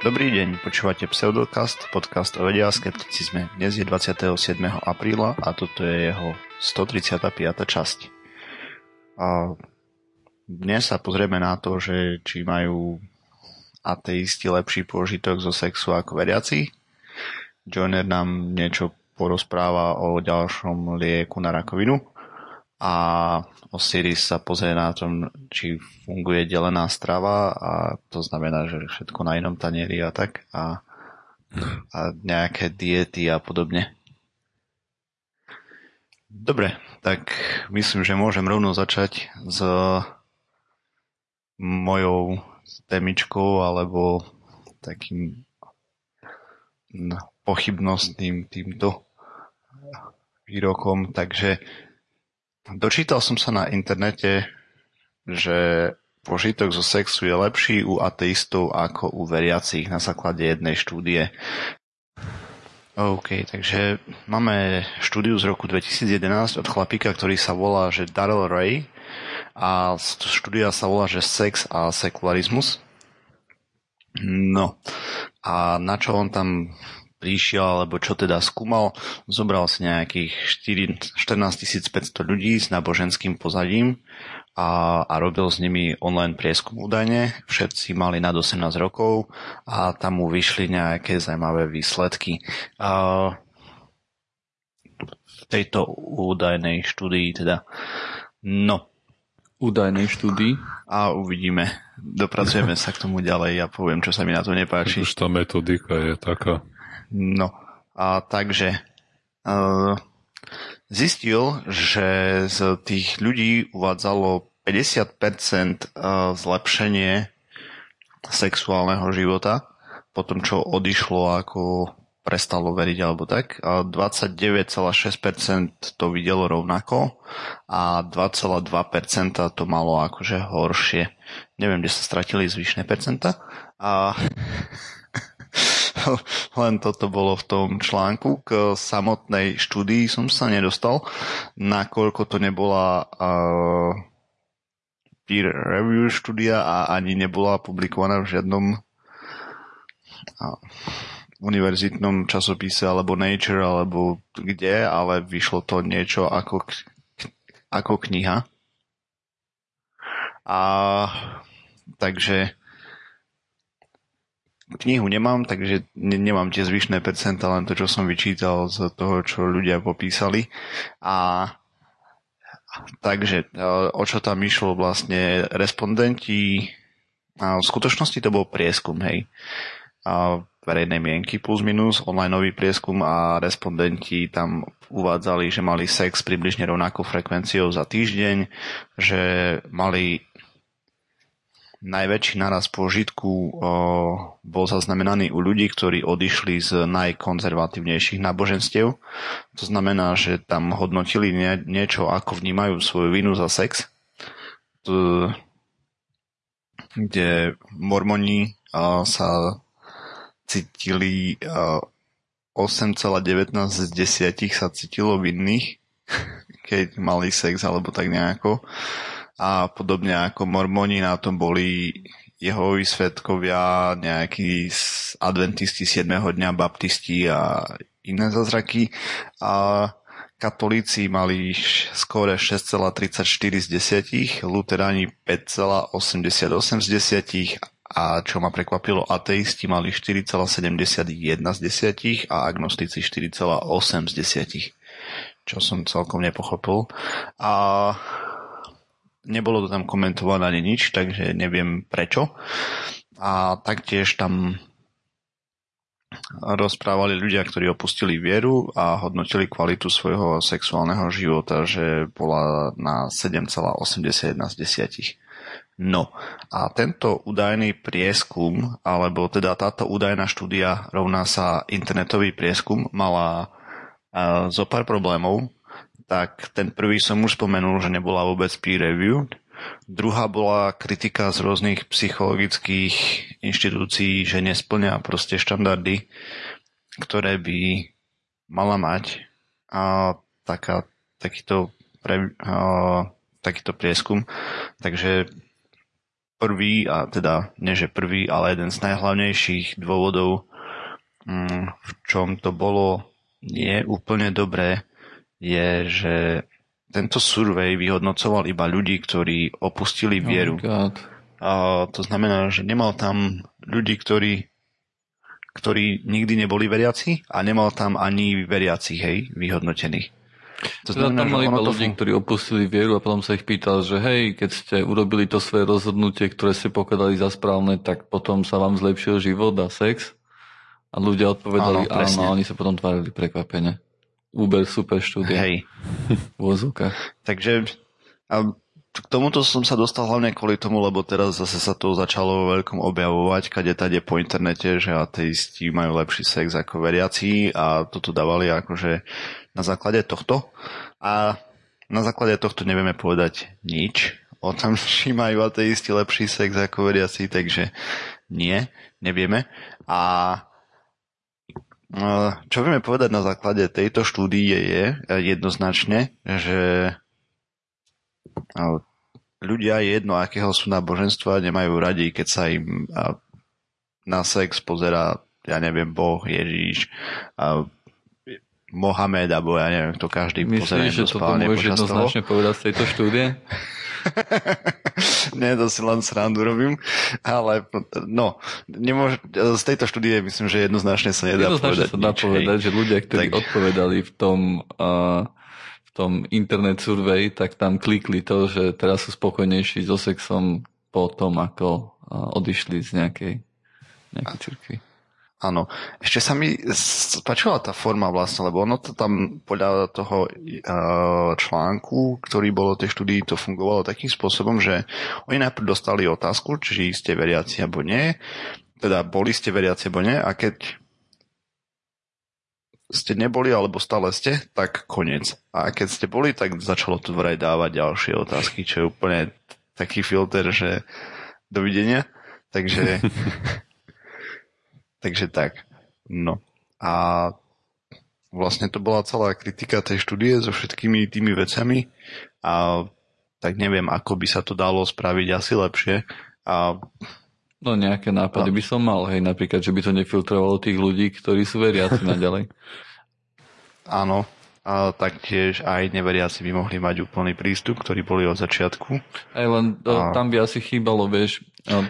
Dobrý deň, počúvate Pseudocast, podcast o vede a skepticizme. Dnes je 27. apríla a toto je jeho 135. časť. A dnes sa pozrieme na to, že či majú ateisti lepší pôžitok zo sexu ako veriaci. Joiner nám niečo porozpráva o ďalšom lieku na rakovinu a Osiris sa pozrie na tom, či funguje delená strava a to znamená, že všetko na inom tanieri a tak a nejaké diety a podobne. Dobre, tak myslím, že môžem rovno začať s mojou témičkou alebo takým pochybnostným týmto výrokom, takže dočítal som sa na internete, že požitok zo sexu je lepší u ateistov ako u veriacich na základe jednej štúdie. OK, takže máme štúdiu z roku 2011 od chlapíka, ktorý sa volá, že Darrell Ray a štúdia sa volá, že Sex a sekularizmus. No a na čo on tam prišiel, alebo čo teda skúmal, zobral si nejakých 14 500 ľudí s náboženským pozadím a robil s nimi online prieskum údajne. Všetci mali nad 18 rokov a tam mu vyšli nejaké zaujímavé výsledky. V tejto údajnej štúdii teda. No. Údajnej štúdii? A uvidíme. Dopracujeme sa k tomu ďalej a poviem, čo sa mi na to nepáči. Už tá metodika je taká. No, a takže zistil, že z tých ľudí uvádzalo 50% zlepšenie sexuálneho života po tom, čo odišlo, ako prestalo veriť alebo tak. A 29,6% to videlo rovnako a 2,2% to malo akože horšie. Neviem, kde sa stratili zvyšné percenta. A len toto bolo v tom článku. K samotnej štúdii som sa nedostal, nakoľko to nebola peer review štúdia a ani nebola publikovaná v žiadnom univerzitnom časopise alebo Nature alebo kde, ale vyšlo to niečo ako kniha. A takže knihu nemám, takže nemám tie zvyšné percentá, len to, čo som vyčítal z toho, čo ľudia popísali. A takže, o čo tam išlo vlastne respondenti, a v skutočnosti to bol prieskum, hej, a verejnej mienky plus minus, onlineový prieskum a respondenti tam uvádzali, že mali sex približne rovnakou frekvenciou za týždeň, že mali najväčší narast pôžitku bol zaznamenaný u ľudí, ktorí odišli z najkonzervatívnejších náboženstiev. To znamená, že tam hodnotili niečo, ako vnímajú svoju vinu za sex. Kde mormoni sa cítili 8,19 z 10 sa cítilo vinných, keď mali sex alebo tak nejako. A podobne ako mormoni na tom boli Jehovovi svedkovia, nejakí adventisti 7. dňa, baptisti a iné zázraky. A katolíci mali skóre 6,34 z 10, luteráni 5,88 z 10 a čo ma prekvapilo, ateisti mali 4,71 z 10 a agnostici 4,8 z 10, čo som celkom nepochopil. A nebolo to tam komentované ani nič, takže neviem prečo. A taktiež tam rozprávali ľudia, ktorí opustili vieru a hodnotili kvalitu svojho sexuálneho života, že bola na 7,81 z 10. No a tento údajný prieskum, alebo teda táto údajná štúdia rovná sa internetový prieskum, mala zo pár problémov. Tak ten prvý som už spomenul, že nebola vôbec peer review. Druhá bola kritika z rôznych psychologických inštitúcií, že nesplňa proste štandardy, ktoré by mala mať takýto prieskum. Takže prvý, a teda nie že prvý, ale jeden z najhlavnejších dôvodov, v čom to bolo nie úplne dobré, je, že tento survey vyhodnocoval iba ľudí, ktorí opustili vieru. A to znamená, že nemal tam ľudí, ktorí nikdy neboli veriaci a nemal tam ani veriacich, hej, vyhodnotených. To znamená, tam mali iba ľudí, ktorí opustili vieru a potom sa ich pýtal, že hej, keď ste urobili to svoje rozhodnutie, ktoré ste pokladali za správne, tak potom sa vám zlepšil život a sex? A ľudia odpovedali áno, a oni sa potom tvárili prekvapene. Uber super štúdia. Hej. V úvodzovkách. Takže k tomuto som sa dostal hlavne kvôli tomu, lebo teraz zase sa to začalo vo veľkom objavovať, kade po internete, že ateisti majú lepší sex ako veriaci a toto dávali akože na základe tohto. A na základe tohto nevieme povedať nič o tom, či majú ateisti lepší sex ako veriaci, takže nevieme. A čo vieme povedať na základe tejto štúdie je jednoznačne, že ľudia jedno, akého sú náboženstva, nemajú radi, keď sa im na sex pozerá, ja neviem, Boh, Ježíš, Mohamed, alebo ja neviem, to každý pozerá. Myslíš, že toto môžeš jednoznačne povedať z tejto štúdie? Nie, to si len srandu robím, ale no, z tejto štúdie myslím, že jednoznačne sa nedá povedať. Jednoznačne sa dá povedať, že ľudia, ktorí odpovedali v tom internet survey, tak tam klikli to, že teraz sú spokojnejší so sexom po tom, ako odišli z nejakej cirkvi. Áno. Ešte sa mi páčila tá forma vlastne, lebo ono to tam podľa toho článku, ktorý bol o tej štúdii, to fungovalo takým spôsobom, že oni najprv dostali otázku, či ste veriaci alebo nie, teda boli ste veriaci alebo nie, a keď ste neboli alebo stále ste, tak koniec. A keď ste boli, tak začalo to vraj dávať ďalšie otázky, čo je úplne taký filter, že dovidenia. Takže takže tak. No. A vlastne to bola celá kritika tej štúdie so všetkými tými vecami a tak neviem, ako by sa to dalo spraviť asi lepšie. No nejaké nápady by som mal, hej, napríklad, že by to nefiltrovalo tých ľudí, ktorí sú veriaci naďalej. Áno, a taktiež aj neveriaci by mohli mať úplný prístup, ktorí boli od začiatku. Aj len tam by asi chýbalo, vieš,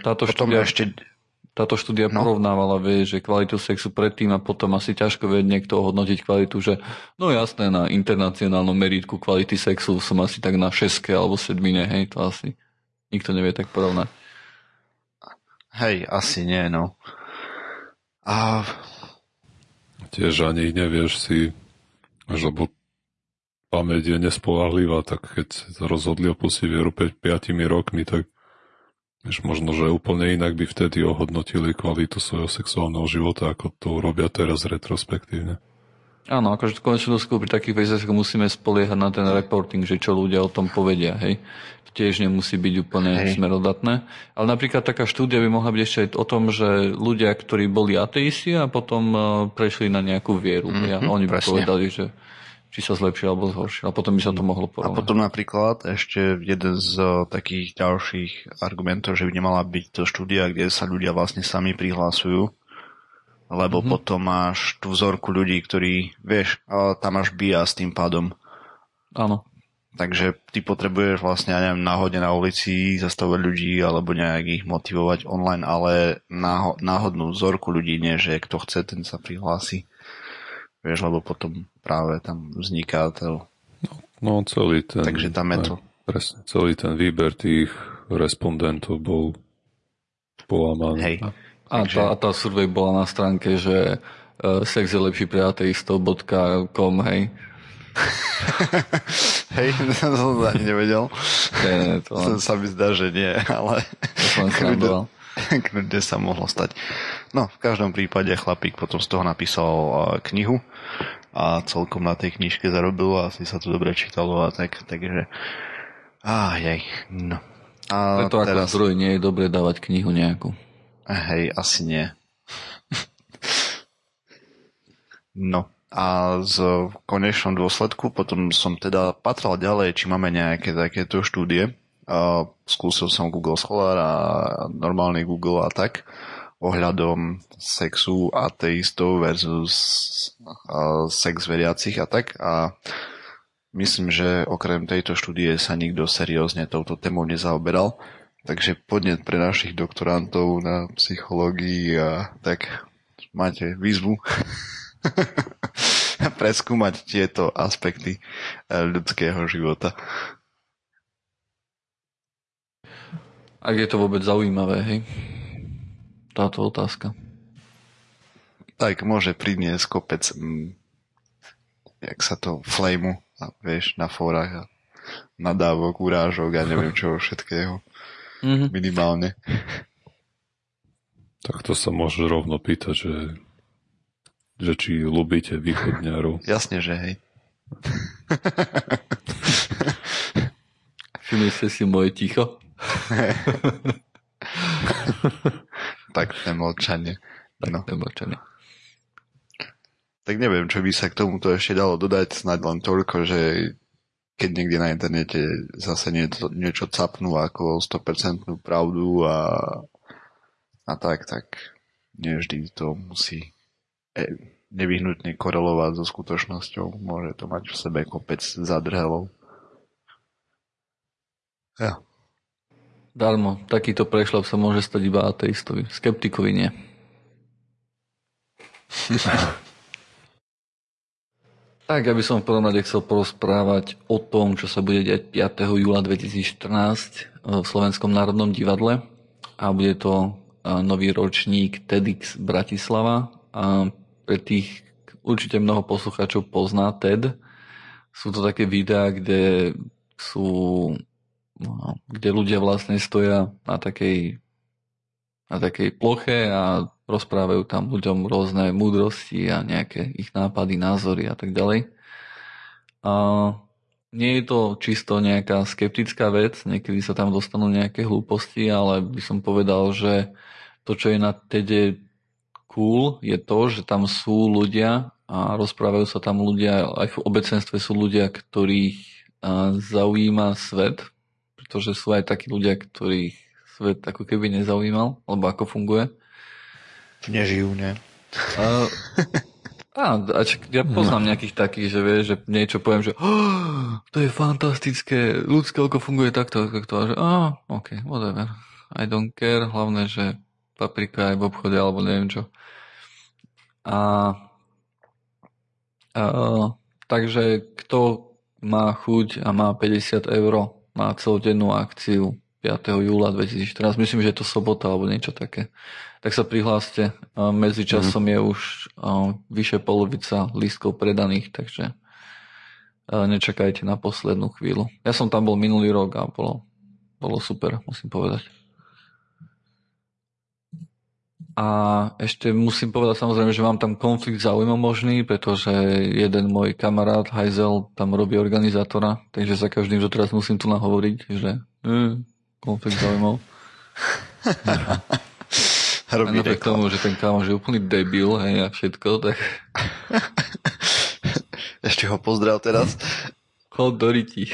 táto štúdia porovnávala, vieš, že kvalitu sexu predtým a potom asi ťažko vie niekto hodnotiť kvalitu, že no jasné, na internacionálnom meritku kvality sexu som asi tak na 6 alebo 7, hej, to asi nikto nevie tak porovnať. Hej, asi nie, no. A tiež ani nevieš si, lebo pamäť je nespoľahlivá, tak keď sa rozhodli opustiť vieru 5 rokmi, tak možno, že úplne inak by vtedy ohodnotili kvalitu svojho sexuálneho života, ako to urobia teraz retrospektívne. Áno, akože v konečnom dôsledku pri takých veciach musíme spoliehať na ten reporting, že čo ľudia o tom povedia, hej. To tiež nemusí byť úplne smerodatné. Ale napríklad taká štúdia by mohla byť ešte aj o tom, že ľudia, ktorí boli ateisti a potom prešli na nejakú vieru. Oni by povedali, že či sa zlepšil alebo zhoršil. A potom by sa to mohlo porovnať. A potom napríklad ešte jeden z takých ďalších argumentov, že by nemala byť to štúdia, kde sa ľudia vlastne sami prihlásujú, lebo potom máš tú vzorku ľudí, ktorí, vieš, tam máš bias tým pádom. Áno. Takže ty potrebuješ vlastne, ja neviem, náhodne na ulici zastavovať ľudí alebo nejak ich motivovať online, ale náhodnú vzorku ľudí, nie, že kto chce, ten sa prihlási. Vieš, lebo potom práve tam vzniká to. No celý ten... Takže tam je to. Presne, celý ten výber tých respondentov bol polamaný. Hej. A tá survey bola na stránke, že sex je lepší pre ateistov.com, hej. Hej, to som ani nevedel. To sa mi zdá, že nie, ale kľudne sa mohlo stať. No, v každom prípade chlapík potom z toho napísal knihu a celkom na tej knižke zarobil a asi sa to dobre čítalo a tak, takže no. A preto teraz... ako zdroj nie je dobre dávať knihu nejakú. Hej, asi nie. No. A v konečnom dôsledku potom som teda patral ďalej, či máme nejaké takéto štúdie, skúsil som Google Scholar a normálny Google a tak ohľadom sexu ateistov versus sex veriacich a tak. A myslím, že okrem tejto štúdie sa nikto seriózne touto témou nezaoberal. Takže podnet pre našich doktorantov na psychológii a tak máte výzvu preskúmať tieto aspekty ľudského života. Ak je to vôbec zaujímavé, hej? Táto otázka. Tak môže priniesť kopec jak sa to flameu, vieš, na fórach a nadávok, urážok a neviem čo všetkého. Minimálne. Tak to sa môže rovno pýtať, že či ľubíte východňarov. Jasne, že hej. Všimli ste si moje ticho? Takté mlčanie. No. Mlčanie. Tak neviem, čo by sa k tomuto ešte dalo dodať, snáď len toľko, že keď niekde na internete zase niečo capnú ako 100% pravdu a tak nie vždy to musí nevyhnutne korelovať so skutočnosťou. Môže to mať v sebe kopec zadrhelov. Ja. Darmo, takýto prešľap sa môže stať iba ateistovi. Skeptikovi nie. Tak, ja by som v prvom rade chcel porozprávať o tom, čo sa bude diať 5. júla 2014 v Slovenskom národnom divadle. A bude to nový ročník TEDx Bratislava. A pre tých určite mnoho poslucháčov pozná TED. Sú to také videá, kde ľudia vlastne stoja na takej ploche a rozprávajú tam ľuďom rôzne múdrosti a nejaké ich nápady, názory a tak ďalej. A nie je to čisto nejaká skeptická vec, niekedy sa tam dostanú nejaké hlúposti, ale by som povedal, že to, čo je na TEDe cool, je to, že tam sú ľudia a rozprávajú sa tam ľudia, aj v obecenstve sú ľudia, ktorých zaujíma svet, pretože sú aj takí ľudia, ktorých svet ako keby nezaujímal, alebo ako funguje. Nežijú, nie? Ja poznám nejakých takých, že vieš, že niečo poviem, že to je fantastické, ľudské oko funguje takto, a že ok, whatever, I don't care, hlavne, že paprika je v obchode, alebo neviem čo. Takže kto má chuť a má 50 € na celodennú akciu 5. júla 2014, myslím, že je to sobota alebo niečo také, tak sa prihláste. Medzičasom je už vyše polovica lístkov predaných, takže nečakajte na poslednú chvíľu. Ja som tam bol minulý rok a bolo super, musím povedať. A ešte musím povedať samozrejme, že mám tam konflikt záujmov možný, pretože jeden môj kamarát Hajzel tam robí organizátora, takže za každým, že teraz musím tu nahovoriť, že konflikt záujmov. A napriek tomu, že ten kámoš je úplný debil, hej, a všetko, tak... Ešte ho pozdrav teraz. Chod do riti.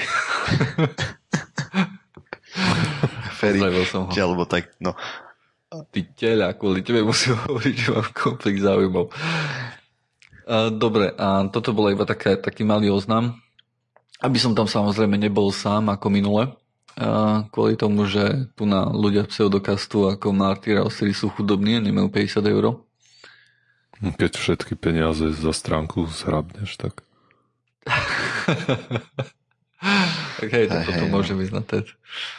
Pozdravil som ho. Alebo tak, no... Ty teľa, kvôli tebe musím hovoriť, že mám konflikt záujmov. Dobre, a toto bolo iba taký malý oznam. Aby som tam samozrejme nebol sám ako minule. Kvôli tomu, že tu na ľudia pseudokastu ako Martyr a Osiris sú chudobní a nemajú 50 €. Keď všetky peniaze za stránku zhrabneš, tak... Tak hej, to potom môže ísť na TED.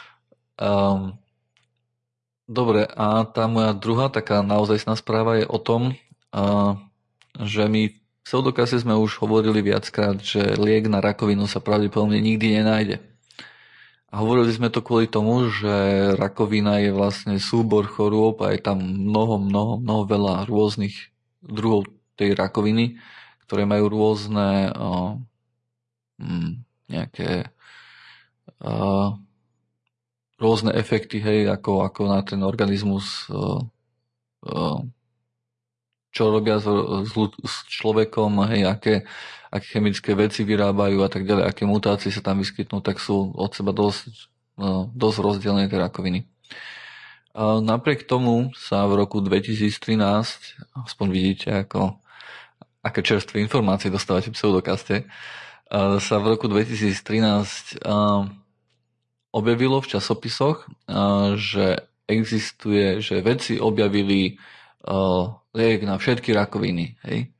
Dobre, a tá moja druhá taká naozajstná správa je o tom, že my v pseudokase sme už hovorili viackrát, že liek na rakovinu sa pravdepodobne nikdy nenájde. A hovorili sme to kvôli tomu, že rakovina je vlastne súbor chorôb a je tam mnoho veľa rôznych druhov tej rakoviny, ktoré majú rôzne nejaké rôzne efekty, hej, ako na ten organizmus, čo robia s človekom, hej, aké chemické veci vyrábajú a tak ďalej, aké mutácie sa tam vyskytnú, tak sú od seba dosť dosť rozdielne tie rakoviny. Napriek tomu sa v roku 2013, aspoň vidíte, aké čerstvé informácie dostávate v Pseudokaste, sa v roku 2013 objavilo v časopisoch, že existuje, že vedci objavili liek na všetky rakoviny. Hej?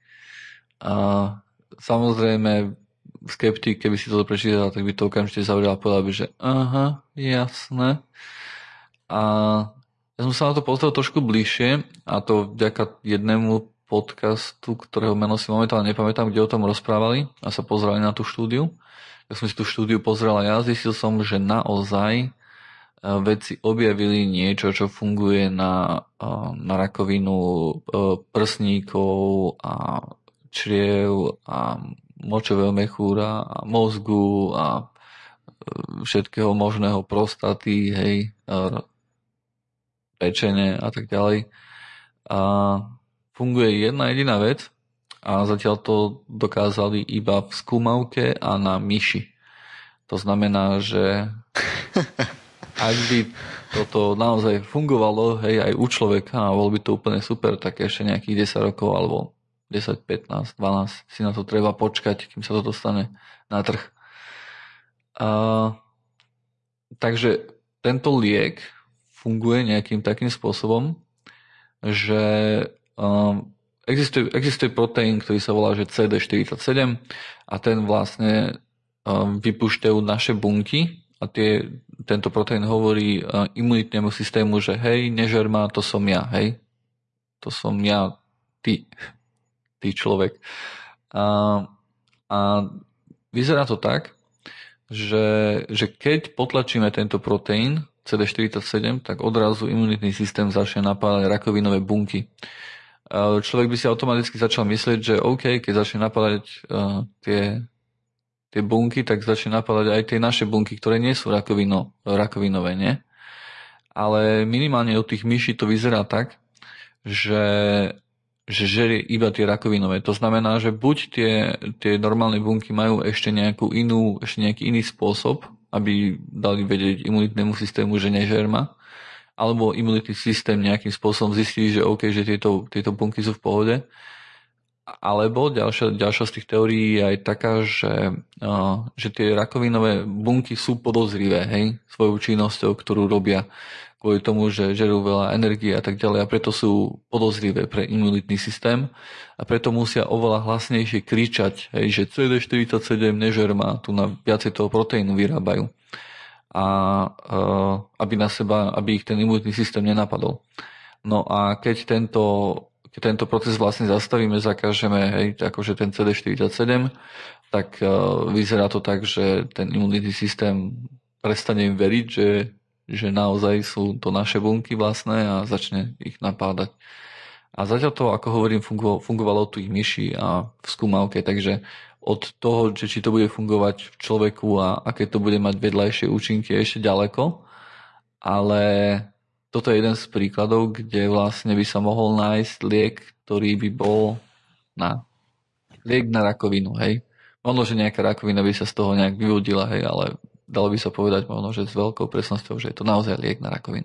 Samozrejme, skeptik, keby si to prečítal, tak by to okamžite zavrel a povedal by, že aha, jasné. A ja som sa na to pozrel trošku bližšie, a to vďaka jednému podcastu, ktorého meno si momentálne nepamätám, kde o tom rozprávali a sa pozerali na tú štúdiu. Ja som si tú štúdiu pozrel a ja zistil som, že naozaj vedci objavili niečo, čo funguje na rakovinu prsníkov a čriev a močového mechúra a mozgu a všetkého možného, prostaty, hej, pečene a tak ďalej. A funguje jedna jediná vec a zatiaľ to dokázali iba v skúmavke a na myši. To znamená, že ak by toto naozaj fungovalo, hej, aj u človeka a bol by to úplne super, tak ešte nejakých 10 rokov alebo 10, 15, 12 si na to treba počkať, kým sa to dostane na trh. Takže tento liek funguje nejakým takým spôsobom, že existuje proteín, ktorý sa volá že CD47 a ten vlastne vypúšťajú naše bunky a tento proteín hovorí imunitnému systému, že hej, nežer ma, to som ja, hej. To som ja, ty človek. A vyzerá to tak, že keď potlačíme tento proteín CD47, tak odrazu imunitný systém začne napádať rakovinové bunky. Človek by si automaticky začal myslieť, že OK, keď začne napádať tie bunky, tak začne napádať aj tie naše bunky, ktoré nie sú rakovinové, nie? Ale minimálne od tých myší to vyzerá tak, že žerie iba tie rakovinové. To znamená, že buď tie normálne bunky majú ešte nejaký iný spôsob, aby dali vedieť imunitnému systému, že nežer ma, alebo imunitný systém nejakým spôsobom zistí, že OK, že tieto bunky sú v pohode. Alebo ďalšia z tých teórií je aj taká, že tie rakovinové bunky sú podozrivé, hej, svojou činnosťou, ktorú robia kvôli tomu, že žerú veľa energie a tak ďalej a preto sú podozrivé pre imunitný systém a preto musia oveľa hlasnejšie kričať, hej, že CD47 nežer ma, tu na viacej toho proteínu vyrábajú a aby ich ten imunitný systém nenapadol. No a keď tento proces vlastne zastavíme, zakážeme, hej, akože ten CD47, tak vyzerá to tak, že ten imunitný systém prestane im veriť, že naozaj sú to naše bunky vlastné a začne ich napádať. A zatiaľ to, ako hovorím, fungovalo tu ich myši a v skúmavke, takže od toho, či to bude fungovať v človeku a aké to bude mať vedľajšie účinky, je ešte ďaleko, ale toto je jeden z príkladov, kde vlastne by sa mohol nájsť liek, ktorý by bol liek na rakovinu, hej. Možno, že nejaká rakovina by sa z toho nejak vyvodila, hej, ale dalo by sa povedať možno, že s veľkou presnosťou, že je to naozaj liek na rakovinu.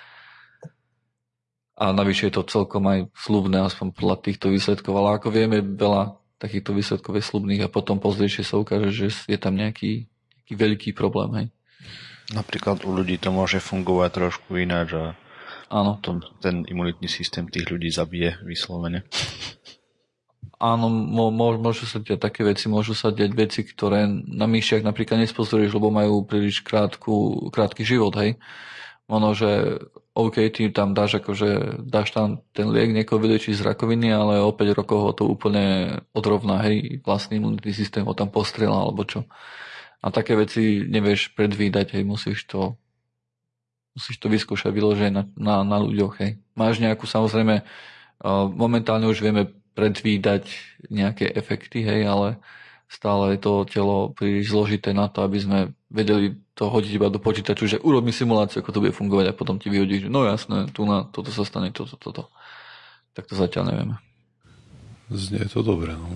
A navyše je to celkom aj sľubné, aspoň podľa týchto výsledkov, ale ako vieme, veľa takýchto výsledkov je sľubných a potom pozdejšie sa ukáže, že je tam nejaký veľký problém, hej. Napríklad u ľudí to môže fungovať trošku ináč a áno. Ten imunitný systém tých ľudí zabije vyslovene. Áno, môžu sa diať také veci, môžu sa diať veci, ktoré na myšiach napríklad nespozoruješ, lebo majú príliš krátky život, hej. Ono, že OK, ty tam dáš tam ten liek, niekoho vylieči z rakoviny, ale o 5 rokov ho to úplne odrovná, hej, vlastný imunitný systém ho tam postrieľa, alebo čo. A také veci nevieš predvídať, hej, musíš to vyskúšať vyložiť na ľuďoch, hej. Máš nejakú, samozrejme, momentálne už vieme predvídať nejaké efekty, hej, ale stále je to telo príliš zložité na to, aby sme vedeli to hodiť iba do počítaču, že urobí simuláciu, ako to bude fungovať a potom ti vyhodí, že no jasné, toto sa stane, toto. Tak to zatiaľ nevieme. Znie to dobre, no.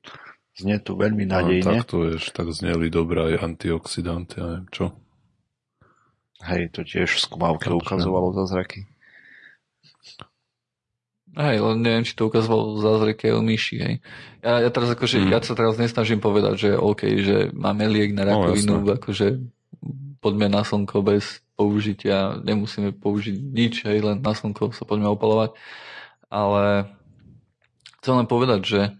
Znie to veľmi nádejne. Tak to vieš, tak zneli dobré aj antioxidanty, ja neviem čo. Hej, to tiež v skúmavke ukazovalo zázraky. Hej, len neviem, či to ukazovalo zázraky aj u myši, hej. Ja teraz akože, ja sa teraz nesnažím povedať, že OK, že máme liek na rakovinu, akože poďme na slnko bez použitia, nemusíme použiť nič, hej, len na slnko sa poďme opalovať. Ale chcem len povedať,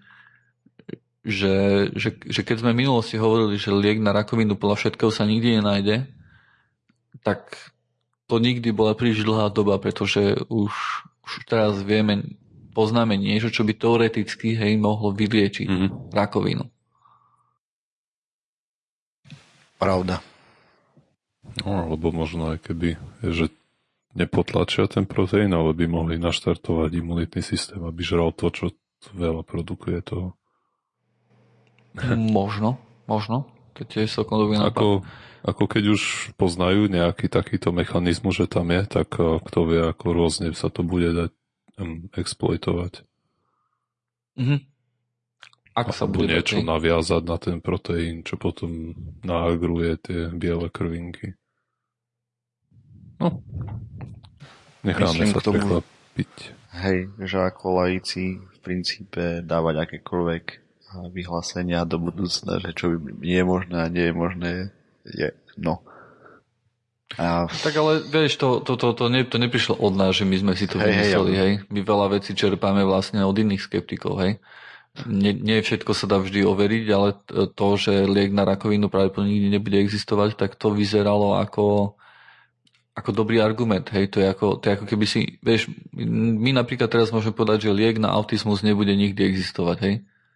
že keď sme v minulosti hovorili, že liek na rakovinu podľa všetkého sa nikdy nenájde, tak to nikdy bola príliš dlhá doba, pretože už teraz poznáme niečo, čo by teoreticky mohlo vyliečiť rakovinu. Pravda. No, alebo možno aj keby, že nepotlačia ten proteín, ale by mohli naštartovať imunitný systém, aby žral to, čo veľa produkuje toho. Možno. To je tiež celkom dobrý nápad. Ako keď už poznajú nejaký takýto mechanizmus, že tam je, tak kto vie, ako rôzne sa to bude dať exploitovať. Ak sa bude niečo naviazať na ten proteín, čo potom naagruje tie biele krvinky. No, necháme sa prekvapiť. Hej, že ako laici v princípe dávať akékoľvek vyhlásenia do budúcna, že čo nie je možné a nie je možné, je no. Tak ale vieš, to neprišlo od nás, že my sme si to vymysleli, hej. My veľa vecí čerpáme vlastne od iných skeptikov, hej. Nie všetko sa dá vždy overiť, ale to, že liek na rakovinu pravdepodobne nikdy nebude existovať, tak to vyzeralo ako dobrý argument, hej. To je ako keby si, vieš, my napríklad teraz môžeme povedať, že liek na autizmus nebude nikdy existovať, hej.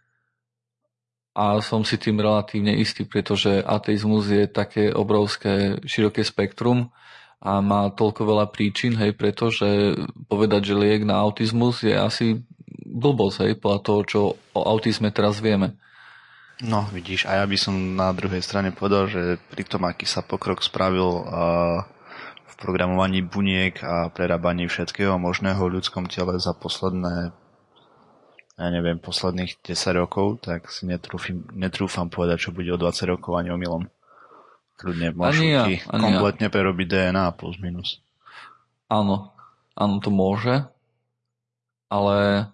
A som si tým relatívne istý, pretože ateizmus je také obrovské, široké spektrum a má toľko veľa príčin, hej, pretože povedať, že liek na autizmus je asi blbosť, hej, podľa toho, čo o autizme teraz vieme. No, vidíš, a ja by som na druhej strane povedal, že pri tom, aký sa pokrok spravil v programovaní buniek a prerábaní všetkého možného v ľudskom tele za posledných 10 rokov, tak si netrúfam povedať, čo bude o 20 rokov ani omylom. Kľudne môžu ti kompletne prerobiť DNA plus minus. Áno, to môže, ale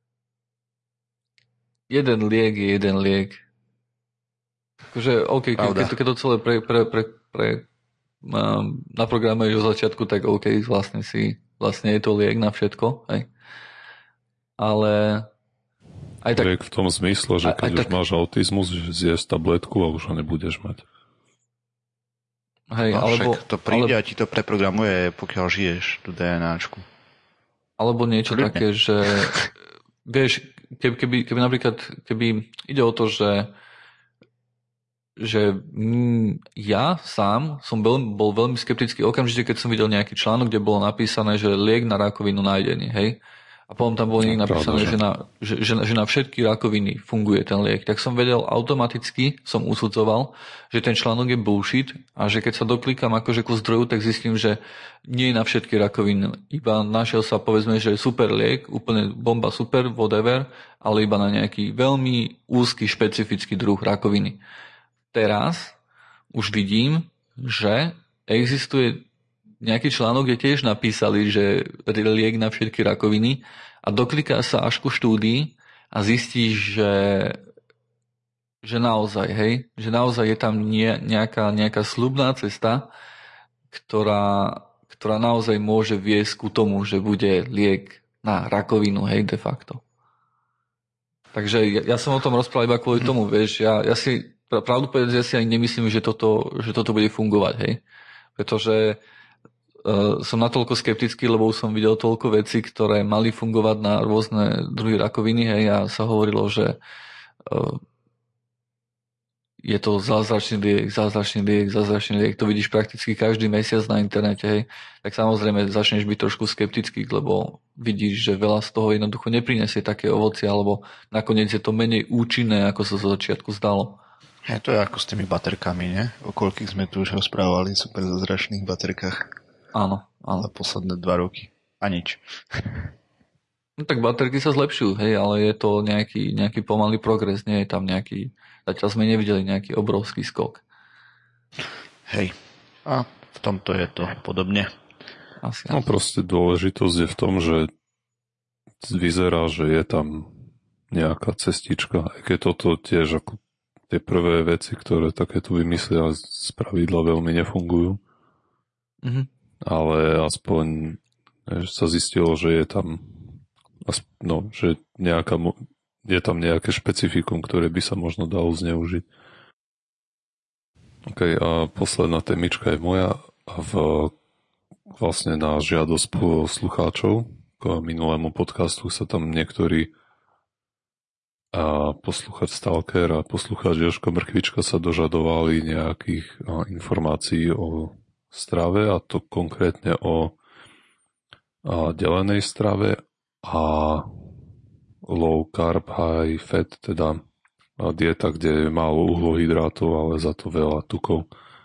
jeden liek je jeden liek. Takže OK, keď to celé naprogramuješ od začiatku, tak OK, vlastne je to liek na všetko, hej. Ale aj tak, liek v tom zmysle, že keď už máš autizmus, že zjesť tabletku a už ho nebudeš mať. Hej, alebo to príde a ti to preprogramuje, pokiaľ žiješ tú DNAčku. Alebo niečo také, že vieš, keby napríklad ide o to, že ja sám som bol veľmi skeptický okamžite, keď som videl nejaký článok, kde bolo napísané, že liek na rakovinu nájdený, hej. A potom tam bolo niekde napísané, že na všetky rakoviny funguje ten liek. Tak som vedel, automaticky som usudzoval, že ten článok je bullshit a že keď sa doklikám akože ku zdroju, tak zistím, že nie je na všetky rakoviny. Iba našiel sa, povedzme, že super liek, úplne bomba super, whatever, ale iba na nejaký veľmi úzky, špecifický druh rakoviny. Teraz už vidím, že existuje nejaký článok, kde tiež napísali, že liek na všetky rakoviny a dokliká sa až ku štúdii a zistíš, že naozaj, hej, že naozaj je tam nejaká sľubná cesta, ktorá naozaj môže viesť ku tomu, že bude liek na rakovinu, hej, de facto. Takže ja som o tom rozprával iba kvôli tomu, vieš, ja si, pravdu povedať, ja si ani nemyslím, že toto bude fungovať, hej, pretože som natoľko skeptický, lebo som videl toľko vecí, ktoré mali fungovať na rôzne druhy rakoviny, hej, a sa hovorilo, že je to zázračný liek, to vidíš prakticky každý mesiac na internete, hej, tak samozrejme začneš byť trošku skeptický, lebo vidíš, že veľa z toho jednoducho neprinesie také ovocie, alebo nakoniec je to menej účinné, ako sa zo začiatku zdalo. Je to je ako s tými baterkami, nie? O koľkých sme tu už rozprávali, super zázračných baterkách. Áno. Za posledné 2 roky. A nič. No tak baterky sa zlepšujú, hej, ale je to nejaký pomalý progres, nie je tam nejaký, zatiaľ sme nevideli nejaký obrovský skok. Hej. A v tomto je to podobne. No proste dôležitosť je v tom, že vyzerá, že je tam nejaká cestička, aj keď toto tiež ako tie prvé veci, ktoré takéto vymyslia, z pravidla veľmi nefungujú. Mhm. Ale aspoň sa zistilo, že je tam že je tam nejaké špecifikum, ktoré by sa možno dalo zneužiť. OK, a posledná témička je moja. Vlastne na žiadosť poslucháčov k minulému podcastu sa tam niektorí poslucháč Stalker a poslucháč Jožko Mrkvička sa dožadovali nejakých informácií o strave, a to konkrétne o delenej strave a low carb, high fat, teda dieta, kde je málo uhlohydrátov, ale za to veľa tukov.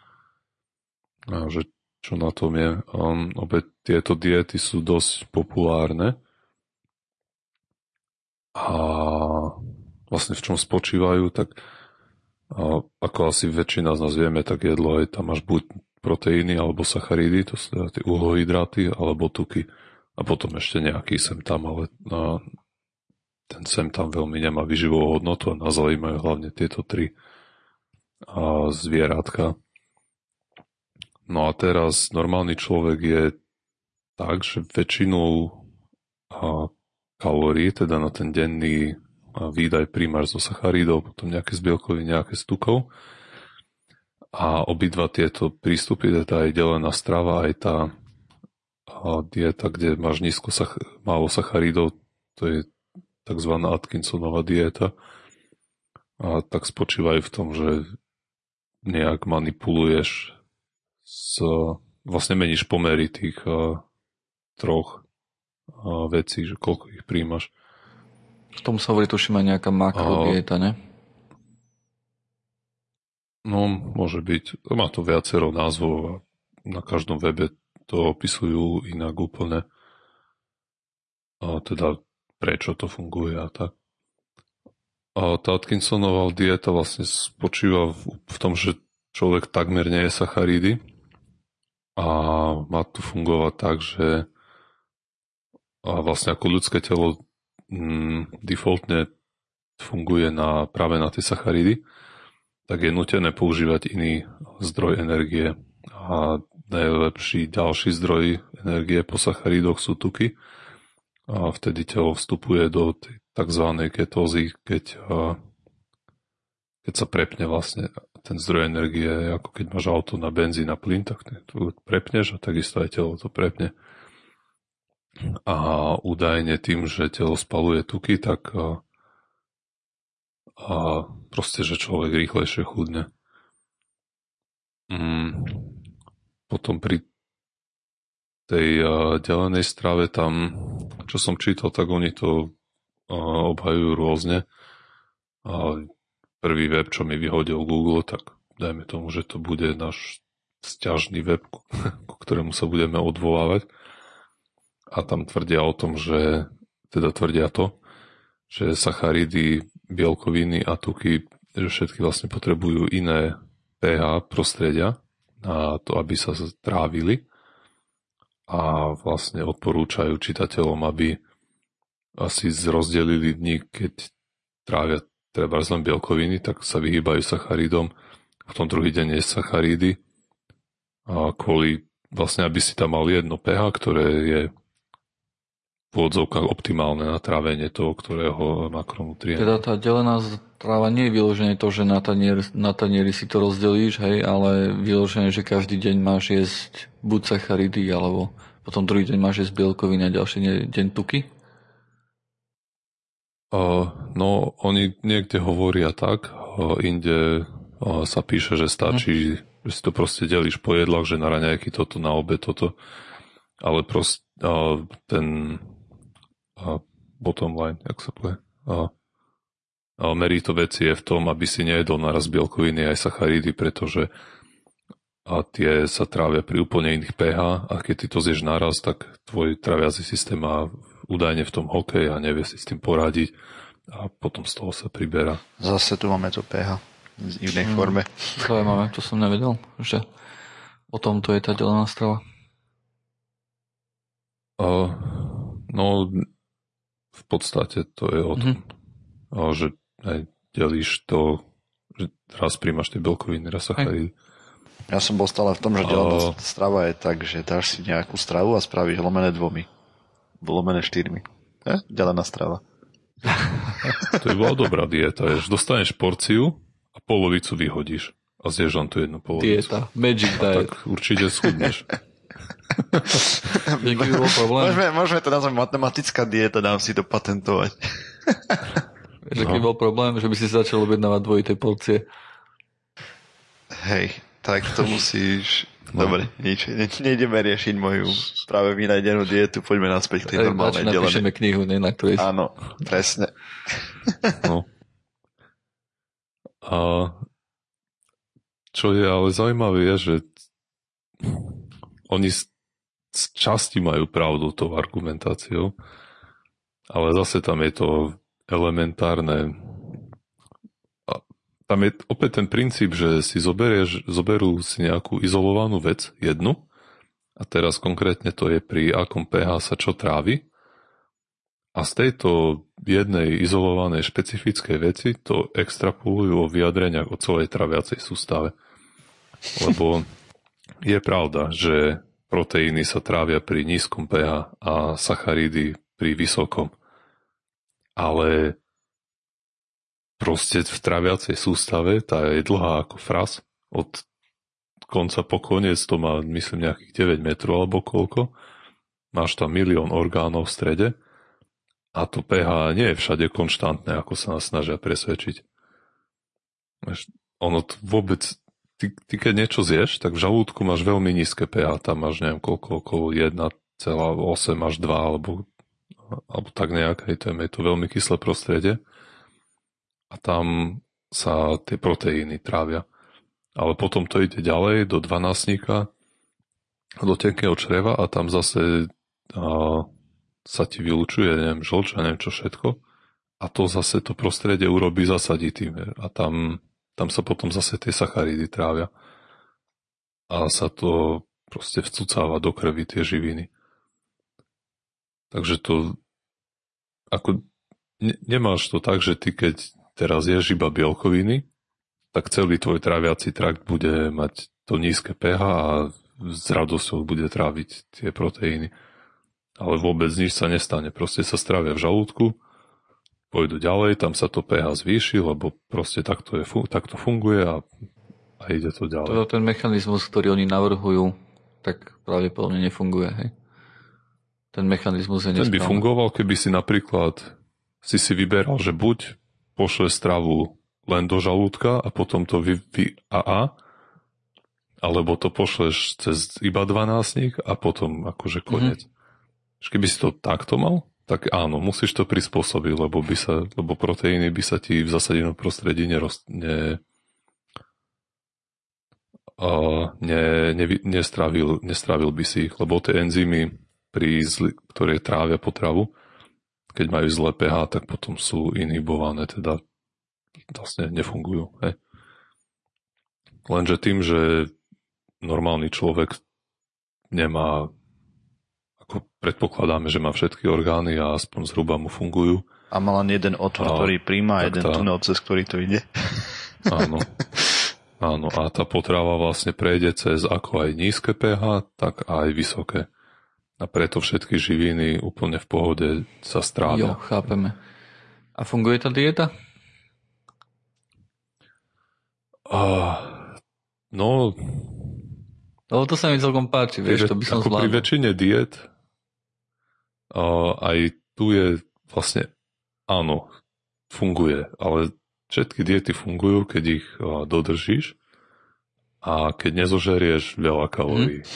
A že čo na tom je? Obe tieto diety sú dosť populárne. A vlastne v čom spočívajú, tak ako asi väčšina z nás vieme, tak jedlo je tam až buď proteíny alebo sacharidy, to sú teda tie uhlohydráty, alebo tuky. A potom ešte nejaký sem tam, ale ten sem tam veľmi nemá výživovú hodnotu a nás zaujímajú hlavne tieto tri zvieratka. No a teraz normálny človek je tak, že väčšinou kalórií, teda na ten denný výdaj príjmaš zo sacharidov, potom nejaké z bielkoviny, nejaké z tukov. A obidva tieto prístupy, teda aj delená strava, aj tá dieta, kde máš málo sacharidov, to je tzv. Atkinsonová dieta, a tak spočívajú v tom, že nejak manipuluješ vlastne meníš pomery tých troch vecí, že koľko ich príjmaš. V tom sa hovorí, tuším, aj nejaká makrodieta, ne? No, môže byť. Má to viacero názvov a na každom webe to opisujú inak úplne. A teda prečo to funguje a tak. A tá Atkinsonová dieta vlastne spočíva v tom, že človek takmer nie je sacharidy a má to fungovať tak, že vlastne ako ľudské telo defaultne funguje práve na tie sacharidy, tak je nutené používať iný zdroj energie. A najlepší ďalší zdroj energie po sacharidoch sú tuky. A vtedy telo vstupuje do tej tzv. Ketózy, keď sa prepne vlastne ten zdroj energie, ako keď máš auto na benzín a plyn, tak to prepneš a takisto aj telo to prepne. A údajne tým, že telo spaluje tuky, tak proste, že človek rýchlejšie chudne. Potom pri tej delenej strave tam, čo som čítal, tak oni to obhajujú rôzne. Prvý web, čo mi vyhodil Google, tak dajme tomu, že to bude náš sťažný web, ku ktorému sa budeme odvolávať. A tam tvrdia o tom, že sacharidy, bielkoviny a tuky, že všetky vlastne potrebujú iné pH prostredia na to, aby sa trávili. A vlastne odporúčajú čitateľom, aby asi rozdelili dni, keď trávia treba len bielkoviny, tak sa vyhýbajú sacharidom. Potom druhý deň je sacharidy. A kvôli vlastne, aby si tam mal jedno pH, ktoré je v úvodzovkách optimálne na trávenie toho, ktorého makronutrientu. Teda tá delená strava nie je vyložené to, že na tanieri si to rozdelíš, hej, ale vyložené, že každý deň máš jesť buď sacharidy, alebo potom druhý deň máš jesť bielkoviny a ďalší deň tuky? No, oni niekde hovoria tak, inde sa píše, že stačí, že si to proste delíš po jedlách, že na raňajky toto, na obed toto, ale proste ten bottom line, jak sa povie, merito veci je v tom, aby si nejedol naraz bielkoviny aj sacharidy, pretože tie sa trávia pri úplne iných pH a keď ty to zješ naraz, tak tvoj traviací systém má údajne v tom hokej a nevie si s tým poradiť a potom z toho sa priberá. Zase tu máme to pH v inej forme. Zaujímavé, to som nevedel, že O tom to je tá delená strava? No, v podstate to je o tom, že aj delíš to, že raz príjmaš tie bielkoviny, raz sacharidy. Ja som bol stále v tom, že delená strava je tak, že dáš si nejakú stravu a spravíš lomené 2. Lomené 4. Delená strava. To je bola dobrá dieta. Dostaneš porciu a polovicu vyhodíš. A zješ len tú jednu polovicu. Dieta. Magic diet. Tak určite schudneš. Môžeme to nazvať matematická dieta, dám si to patentovať. Vieš, aký bol problém? Že by si začal objednávať dvojité porcie. Hej, tak to musíš... Dobre, nič. Nejdeme riešiť moju práve vynajdenú dietu, poďme naspäť k tej normálnej delenej. Napíšeme knihu, na ktorej... Áno, presne. No. A čo je ale zaujímavé je, že oni z časti majú pravdu tou argumentáciou, ale zase tam je to elementárne. A tam je opäť ten princíp, že si zoberú si nejakú izolovanú vec, jednu, a teraz konkrétne to je pri akom pH sa čo trávi, a z tejto jednej izolovanej špecifickej veci to extrapolujú o vyjadreniach o celej traviacej sústave. Lebo je pravda, že proteíny sa trávia pri nízkom pH a sacharidy pri vysokom. Ale proste v traviacej sústave tá je dlhá ako fras. Od konca po koniec to má, myslím, nejakých 9 metrov alebo koľko. Máš tam 1 000 000 orgánov v strede a to pH nie je všade konštantné, ako sa nás snažia presvedčiť. Ono to vôbec... Ty keď niečo zješ, tak v žalúdku máš veľmi nízke pH, tam máš neviem koľko, okolo 1,8 až 2, alebo tak nejak, to je to veľmi kyslé prostredie a tam sa tie proteíny trávia. Ale potom to ide ďalej do 12-níka, do tenkého čreva a tam zase sa ti vylučuje, neviem, žlč a neviem čo všetko a to zase to prostredie urobí zasaditým a tam sa potom zase tie sacharidy trávia. A sa to proste vcucáva do krvi tie živiny. Takže to ako nemáš to tak, že ty keď teraz ješ iba bielkoviny, tak celý tvoj tráviaci trakt bude mať to nízke pH a s radosťou bude tráviť tie proteíny. Ale vôbec nič sa nestane. Proste sa strávia v žalúdku, pôjdu ďalej, tam sa to pH zvýši, lebo proste takto funguje a ide to ďalej. Toto ten mechanizmus, ktorý oni navrhujú, tak pravdepodobne nefunguje, hej? Ten mechanizmus je nesprávny. Ten by fungoval, keby si napríklad si vyberal, že buď pošle stravu len do žalúdka a potom to alebo to pošleš cez iba 12-ník a potom akože koniec. Keby si to takto mal, tak áno, musíš to prispôsobiť, lebo proteíny by sa ti v zasadenom prostredí nestrávil by si ich, lebo tie enzymy, ktoré trávia potravu, keď majú zlé pH, tak potom sú inhibované, teda vlastne nefungujú. Hej. Lenže tým, že normálny človek nemá, ako predpokladáme, že má všetky orgány a aspoň zhruba mu fungujú. A má len jeden otvor, ktorý príjma, jeden tunel, cez ktorý to ide. Áno. Áno, a tá potrava vlastne prejde cez ako aj nízke pH, tak aj vysoké. A preto všetky živiny úplne v pohode sa strávia. Jo, chápeme. A funguje tá dieta? No... Lebo to sa mi celkom páči, vieš, to by som zvládol. Pri väčšine diet aj tu je vlastne áno, funguje, ale všetky diety fungujú, keď ich dodržíš a keď nezožerieš veľa kalórií.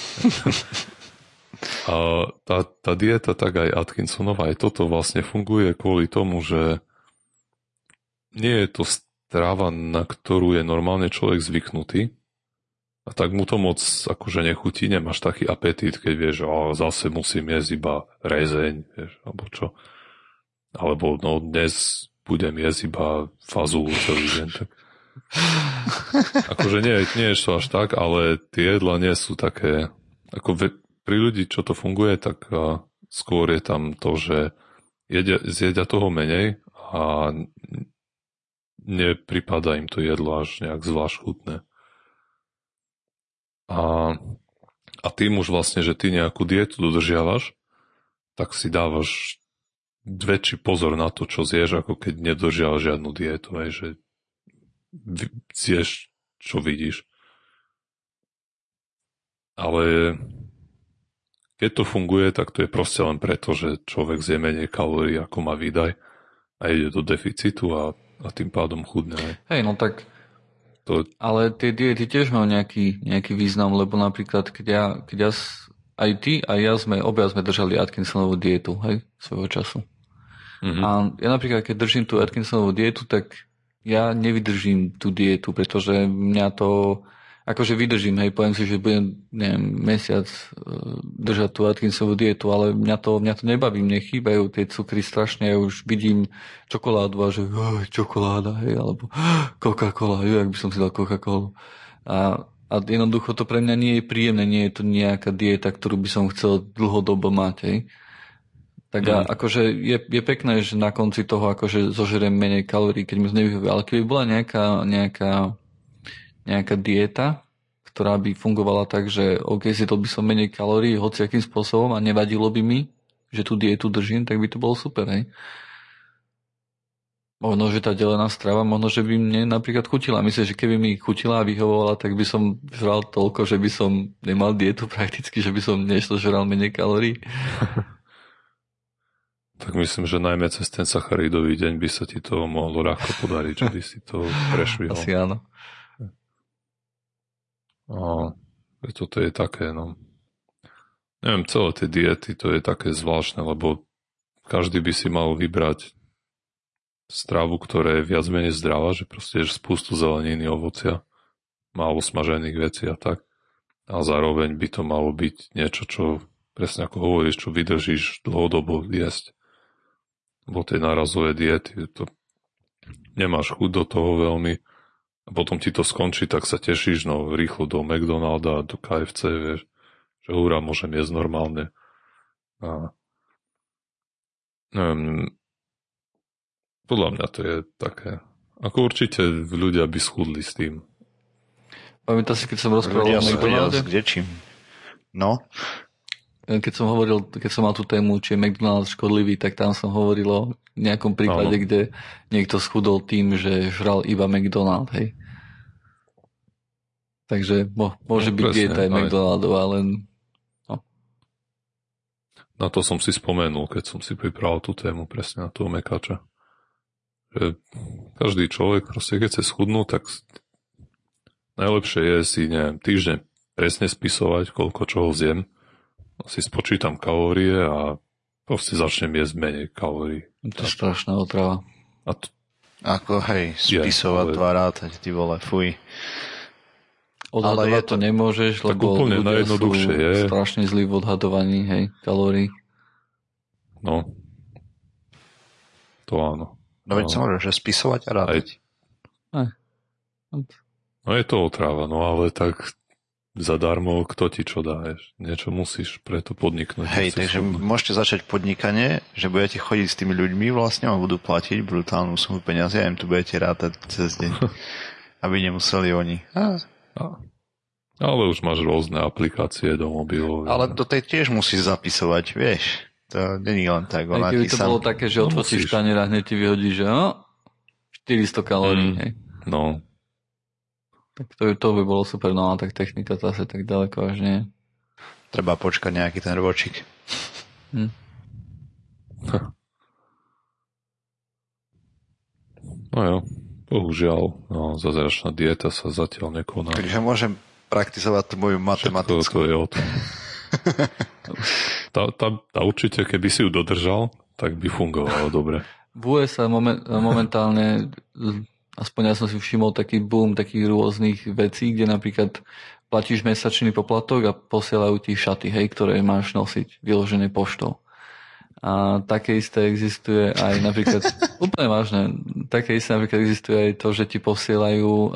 A tá dieta, tak aj Atkinsonova, aj toto vlastne funguje kvôli tomu, že nie je to strava, na ktorú je normálne človek zvyknutý, a tak mu to moc akože nechutí, nemáš taký apetít, keď vieš, zase musím jesť iba rezeň, vieš, alebo čo. Alebo dnes budem jesť iba fazulu celý deň. Tak Akože nie je to až tak, ale tie jedla nie sú také... Pri ľudí, čo to funguje, tak skôr je tam to, že zjedia toho menej a nepripadá im to jedlo až nejak zvlášť chutné. A tým už vlastne, že ty nejakú dietu dodržiavaš, tak si dávaš väčší pozor na to, čo zješ, ako keď nedodržiavaš žiadnu dietu, že zješ, čo vidíš. Ale keď to funguje, tak to je proste len preto, že človek zje menej kalórií, ako má výdaj a ide do deficitu a tým pádom chudne. Hej, no tak ale tie diety tiež majú nejaký význam, lebo napríklad, keď ja aj ty a ja obia sme držali Atkinsonovú dietu, hej, svojho času. Mm-hmm. A ja napríklad, keď držím tú Atkinsonovú dietu, tak ja nevydržím tú dietu, pretože mňa to, akože vydržím, hej, poviem si, že budem, mesiac držať tú Atkinsonovú dietu, ale mňa to nebaví, mne chýbajú tie cukry strašne, ja už vidím čokoládu a že čokoláda, hej, alebo Coca-Cola, ak by som si dal Coca-Colu. A jednoducho to pre mňa nie je príjemné, nie je to nejaká dieta, ktorú by som chcel dlhodobo mať, hej. Tak akože je pekné, že na konci toho akože zožeriem menej kalórií, keď mi to nevyhovuje, ale keby bola nejaká dieta, ktorá by fungovala tak, že OK, zjedol by som menej kalórií hociakým spôsobom a nevadilo by mi, že tú dietu držím, tak by to bolo super, hej. Možno, že tá delená strava, možno, že by mne napríklad chutila. Myslím, že keby mi chutila a vyhovovala, tak by som žral toľko, že by som nemal dietu prakticky, že by som žral menej kalórií. Tak myslím, že najmä cez ten sacharidový deň by sa ti to mohlo ľahko podariť, že by si to prešvihol. Asi áno. Toto je také, no. Neviem, celé tie diety, to je také zvláštne, lebo každý by si mal vybrať stravu, ktorá je viac menej zdravá, že proste ješ spustu zeleniny, ovocia, málo smažených vecí a tak. A zároveň by to malo byť niečo, čo presne ako hovoríš, čo vydržíš dlhodobo jesť. Bo tie nárazové diety, to nemáš chuť do toho veľmi a potom ti to skončí, tak sa tešíš, no rýchlo do McDonalda, do KFC, vieš, že hurá, môžem jesť normálne. A neviem, podľa mňa to je také, ako určite ľudia by schudli s tým. Pamätáš si, keď som rozprával o McDonalde? Kde čím? No. Keď som mal tú tému, či je McDonald's škodlivý, tak tam som hovoril o nejakom príklade, kde niekto schudol tým, že žral iba McDonald's, hej. Takže môže byť dieta aj McDonald'ová, len no. Na to som si spomenul, keď som si pripravil tú tému presne na toho mekača. Že každý človek proste, keď chce schudnúť, tak najlepšie je si, týždeň presne spisovať, koľko čoho zjem. Si spočítam kalórie a proste začnem jesť menej kalórií. To je strašná otrava. Ako hej, spisovať dva rátať, ty vole, fuj. Odhadovať to nemôžeš, lebo ľudia sú strašne zlí v odhadovaní, hej, kalórií. No. To áno. No veď sa môžeš spisovať a rátať. No je to otrava, no ale tak zadarmo, kto ti čo dá, niečo musíš preto podniknúť. Hej, takže môžete začať podnikanie, že budete chodiť s tými ľuďmi vlastne a budú platiť brutálnu sumu peniazy a im tu budete rátať cez deň, aby nemuseli oni. Ale už máš rôzne aplikácie do mobilov. Ale do tej tiež musíš zapisovať, vieš. To nie je len tak. Aj keby to bolo také, že otvočíš tanier a hneď ti vyhodí, že 400 kalórií, hej. No. Tak to by bolo super, no a tak technika to asi tak ďaleko až nie. Treba počkať nejaký ten ročík. No jo, bohužiaľ, zázračná dieta sa zatiaľ nekoná. Takže môžem praktizovať moju matematickú. Všetko to je o tom. Tá určite, keby si ju dodržal, tak by fungovalo dobre. V USA momentálne aspoň ja som si všimol taký boom takých rôznych vecí, kde napríklad platíš mesačný poplatok a posielajú ti šaty, hej, ktoré máš nosiť vyložené poštou. A také isté existuje aj napríklad, úplne vážne, také isté napríklad existuje aj to, že ti posielajú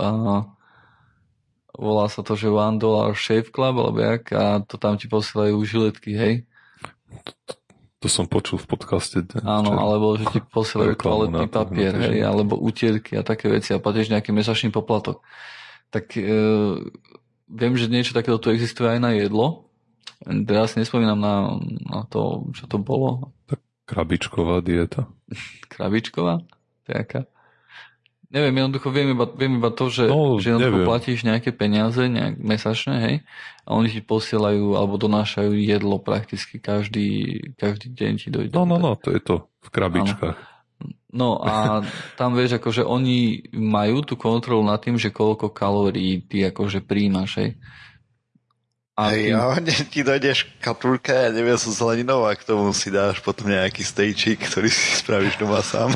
volá sa to, že $1 Shave Club, alebo jak, a to tam ti posielajú žiletky, hej? To som počul v podcaste. Áno, alebo že ti posielajú toaletný papier, hej, alebo utierky a také veci a platíš nejaký mesačný poplatok. Tak viem, že niečo takéto tu existuje aj na jedlo. Teraz si nespomínam na to, čo to bolo. Tak krabičková dieta. Krabičková? To je aká? Neviem, jednoducho viem iba to, že jednoducho platíš nejaké peniaze, mesačné, hej, a oni ti posielajú alebo donášajú jedlo prakticky každý deň ti dojde. No, to je to v krabičkách. No a tam vieš, akože oni majú tú kontrolu nad tým, že koľko kalórií ty akože príjmaš, hej. A ti dojdeš katulka, ja neviem, sú zeleninou a k tomu si dáš potom nejaký stejčík, ktorý si spravíš doma sám.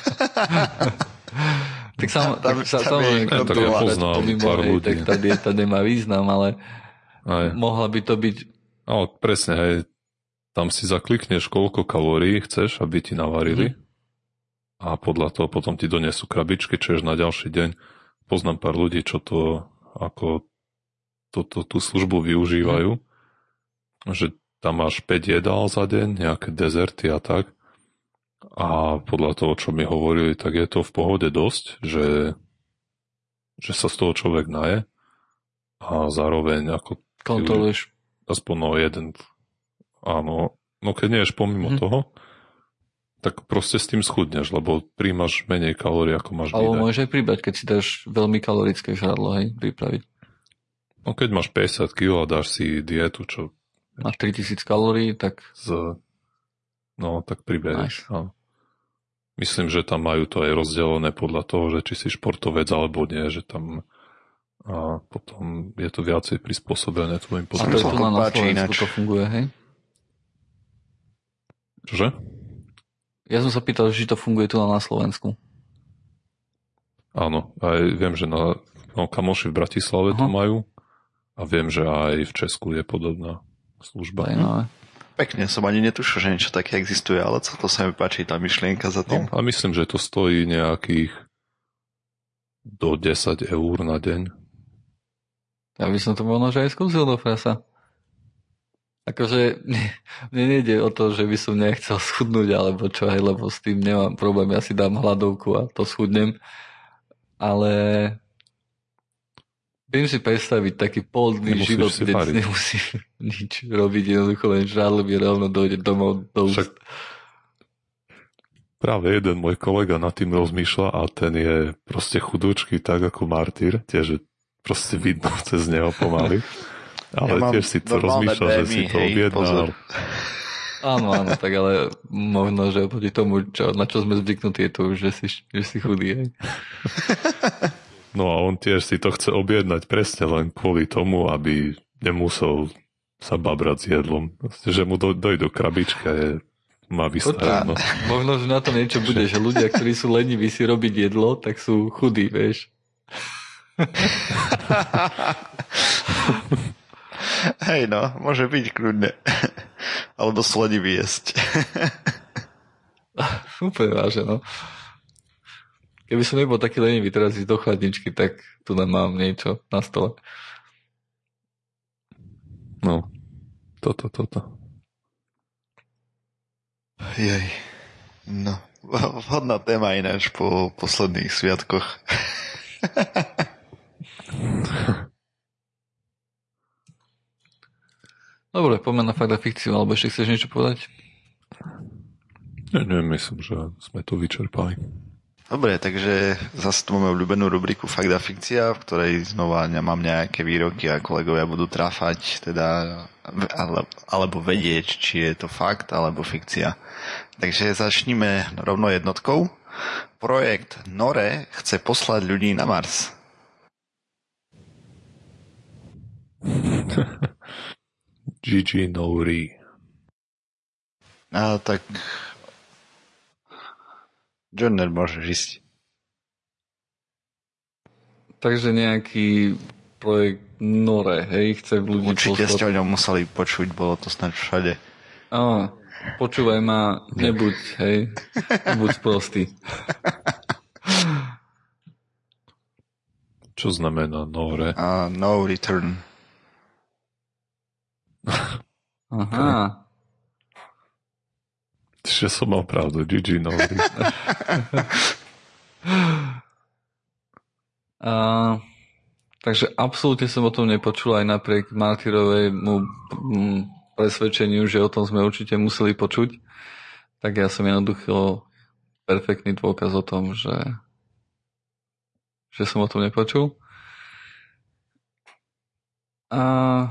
Tak samozrejme, tak ja poznám pár ľudí. Tak tá dieta nemá význam, ale mohla by to byť... No, presne, hej. Tam si zaklikneš, koľko kalórií chceš, aby ti navarili. A podľa toho potom ti donesú krabičky, čo na ďalší deň. Poznám pár ľudí, čo to ako tú službu využívajú, že tam máš 5 jedál za deň, nejaké dezerty a tak. A podľa toho, čo mi hovorili, tak je to v pohode dosť, že sa z toho človek naje a zároveň ako kontroluješ aspoň jeden. Áno, no keď nie ješ pomimo toho, tak proste s tým schudneš, lebo príjmaš menej kalórií, ako máš alebo vydať. môžeš aj pribrať, keď si dáš veľmi kalorické žradlo, hej, pripraviť. No keď máš 50 kg a dáš si dietu, čo... Máš 3000 kalórií, tak... tak priberieš. Nice. Myslím, že tam majú to aj rozdelené podľa toho, že či si športovec alebo nie, že tam a potom je to viacej prispôsobené tvojim potrebám. A to je tu na Slovensku to funguje, hej? Čože? Ja som sa pýtal, či to funguje tu na Slovensku. Áno, aj viem, že kamoši v Bratislave to majú. A viem, že aj v Česku je podobná služba. Pekne, som ani netušil, že niečo také existuje, ale co to sa mi páči, tá myšlienka za tým. No, a myslím, že to stojí nejakých do 10 eur na deň. Ja by som to možno že aj skúsil do frasa. Akože mne nejde o to, že by som nechcel schudnúť, alebo čo, hej, lebo s tým nemám problém, ja si dám hladovku a to schudnem. Ale... Viem si predstaviť taký pohodlný život, kde nemusíš nič robiť, jednoducho len žádlivý rovno dojde domov do úst. Práve jeden môj kolega nad tým rozmýšľa a ten je proste chudúčky tak ako martýr, tiež proste vidno cez neho pomaly. Ale ja tiež si to rozmýšľa, že si to objednal. Áno, tak ale možno, že proti tomu, na čo sme zvyknutí, je to už, že si chudý. Hej. No a on tiež si to chce objednať presne len kvôli tomu, aby nemusel sa babrať s jedlom. Že mu dojde do krabička, má vystaré. No. Možno, že na to niečo bude, že ľudia, ktorí sú leniví si robiť jedlo, tak sú chudí, vieš. Hej no, môže byť kľudne. Alebo sú leniví jesť. Úplne vážne, no. Keby som nebol taký lenivý teraz ísť do chladničky, tak tu mám niečo na stole. No, toto. Jej. No, vhodná téma ináč po posledných sviatkoch. Dobre, poďme na fakt a fikciu, alebo ešte chceš niečo povedať? Nie, myslím, že sme to vyčerpali. Dobre, takže zase tu máme obľúbenú rubriku Fakt a fikcia, v ktorej znova mám nejaké výroky a kolegovia budú trafať, teda, alebo vedieť, či je to fakt alebo fikcia. Takže začníme rovno jednotkou. Projekt Nore chce poslať ľudí na Mars. Gigi Nori. Tak Johnner môžeš ísť. Takže nejaký projekt Nore, hej, chce ľudí Určite ste o ňom museli počuť, bolo to snad všade. Počúvaj ma, nebuď sprostý. Čo znamená no No return. Aha. Čiže som mal pravdu, GG no Takže absolútne som o tom nepočul aj napriek Martyrovému presvedčeniu, že o tom sme určite museli počuť. Tak ja som jednoducho perfektný dôkaz o tom, že som o tom nepočul. A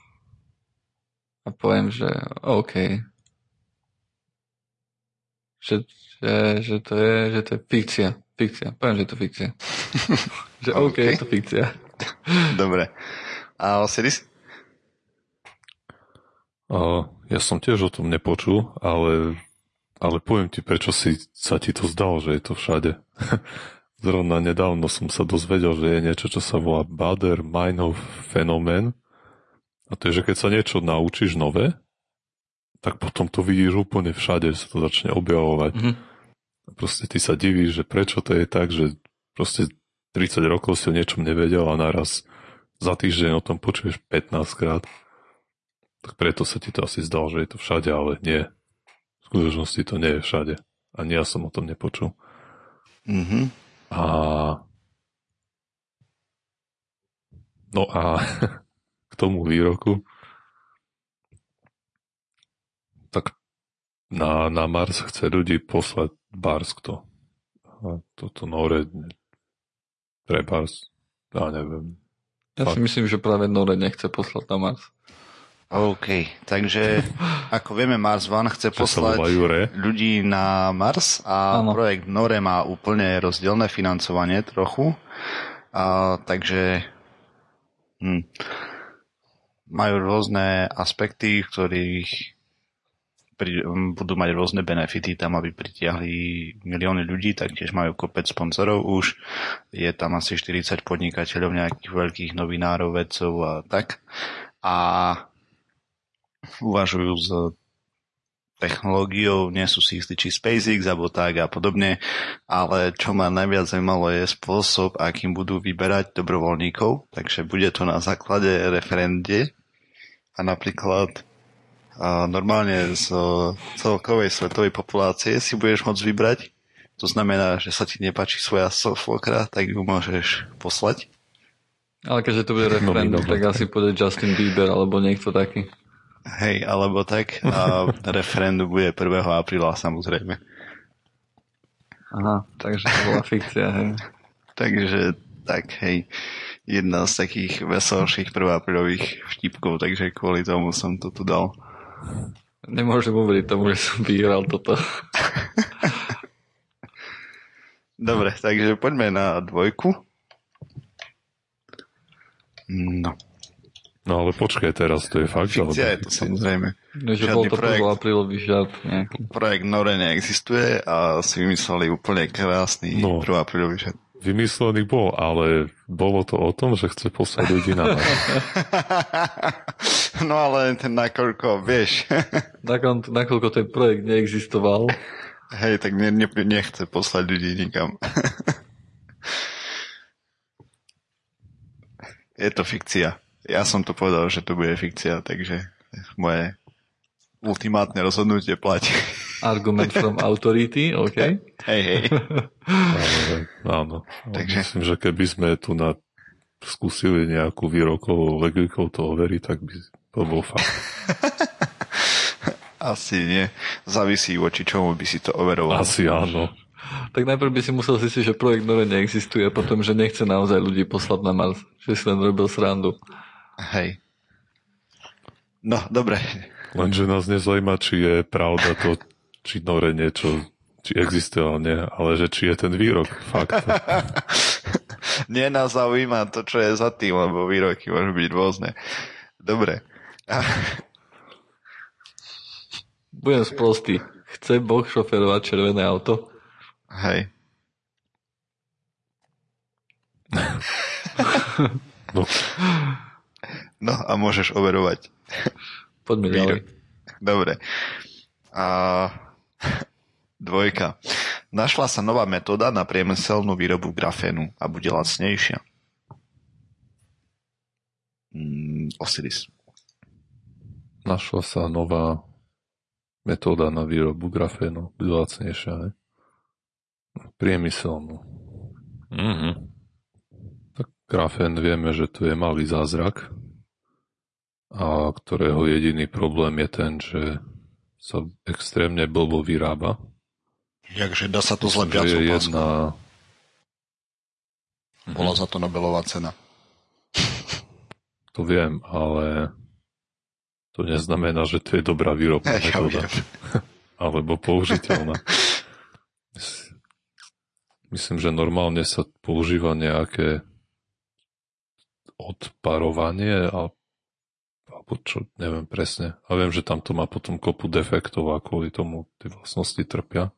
poviem, že OK. Že to je fikcia. Poviem, že je to fikcia. Že OK, je to fikcia. Dobre. A Osiris? Ja som tiež o tom nepočul, ale poviem ti, prečo sa ti to zdalo, že je to všade. Zrovna nedávno som sa dozvedel, že je niečo, čo sa volá Bader-Meinhof fenomén. A to je, že keď sa niečo naučíš nové, tak potom to vidíš úplne všade, že sa to začne objavovať. Mm-hmm. A proste ty sa divíš, že prečo to je tak, že proste 30 rokov si o niečom nevedel a naraz za týždeň o tom počuješ 15 krát. Tak preto sa ti to asi zdalo, že je to všade, ale nie. V skutočnosti to nie je všade. Ani ja som o tom nepočul. Mhm. No a k tomu výroku tak na Mars chce ľudí poslať Barskto. A toto Nore pre Bars, ja neviem. Ja si myslím, že práve Nore nechce poslať na Mars. OK, takže ako vieme, Mars One chce poslať ľudí na Mars a projekt Nore má úplne rozdielne financovanie trochu. Takže majú rôzne aspekty, v ktorých budú mať rôzne benefity tam, aby pritiahli milióny ľudí, taktiež majú kopec sponzorov už. Je tam asi 40 podnikateľov, nejakých veľkých novinárov, vedcov a tak. A uvažujú s technológiou, nie sú si istí, či SpaceX alebo tak a podobne, ale čo ma najviac zaujímalo je spôsob, akým budú vyberať dobrovoľníkov, takže bude to na základe referende a napríklad normálne z celkovej svetovej populácie si budeš môcť vybrať, to znamená, že sa ti nepáči svoja svokra, tak ju môžeš poslať. Ale keďže to bude referendum, tak asi pôjde Justin Bieber alebo niekto taký. Hej, alebo tak. A referendum bude 1. apríla, samozrejme. Aha, takže to bola fikcia, hej. Takže, tak, hej. Jedna z takých veselších 1. aprílových vtipkov, takže kvôli tomu som to tu dal. Nemôžem uveriť tomu, že som vyhral toto. Dobre, takže poďme na 2. No ale počkaj teraz, to je fakt, že... Fikcia je to samozrejme. Že bol to 1. aprílový žart nejaký. Projekt Nore neexistuje a si vymysleli úplne krásny 1. aprílový žart. Vymyslený bol, ale bolo to o tom, že chce poslať ľudí na nás. No ale ten nakoľko, vieš. Nakoľko ten projekt neexistoval. Hej, tak nechce poslať ľudí nikam. Je to fikcia. Ja som to povedal, že to bude fikcia, takže moje ultimátne rozhodnutie platí. Argument from authority, OK. Hej. Áno. Takže... Myslím, že keby sme tu skúsili nejakú výrokovú logikou to overiť, tak by to bol fakt. Asi nie. Závisí, voči čomu by si to overoval. Asi áno. Tak najprv by si musel zistiť, že projekt Nore neexistuje a potom, že nechce naozaj ľudí poslať na Mars. Že si len robil srandu. Hej. No, dobre. Lenže nás nezaujíma, či je pravda to, či Nore niečo, či existuje, ale že či je ten výrok fakt. Nie nás zaujíma to, čo je za tým, lebo výroky môžu byť rôzne. Dobre. Budem sprostý. Chce Boh šoferovať červené auto? Hej. No a môžeš overovať. Poďme ďalej. Dobre. A dvojka. Našla sa nová metóda na priemyselnú výrobu grafénu a bude lacnejšia. Osiris. Našla sa nová metóda na výrobu grafénu. Bude lacnejšia, ne? Priemyselnú. Tak grafén vieme, že tu je malý zázrak, a ktorého jediný problém je ten, že sa extrémne blbo vyrába. Jakže dá sa to zle piacou páskou. Bola za to Nobelová cena. To viem, ale to neznamená, že to je dobrá výrobná metóda. Alebo použiteľná. Myslím, že normálne sa používa nejaké odparovanie alebo čo, neviem presne. A viem, že tam to má potom kopu defektov a kvôli tomu tie vlastnosti trpia.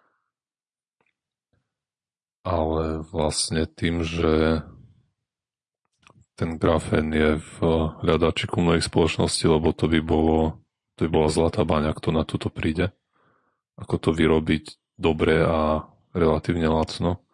Ale vlastne tým, že ten grafén je v hľadačiku mnohých spoločností, lebo to by bola zlatá baň, ak to na túto príde. Ako to vyrobiť dobre a relatívne lacno.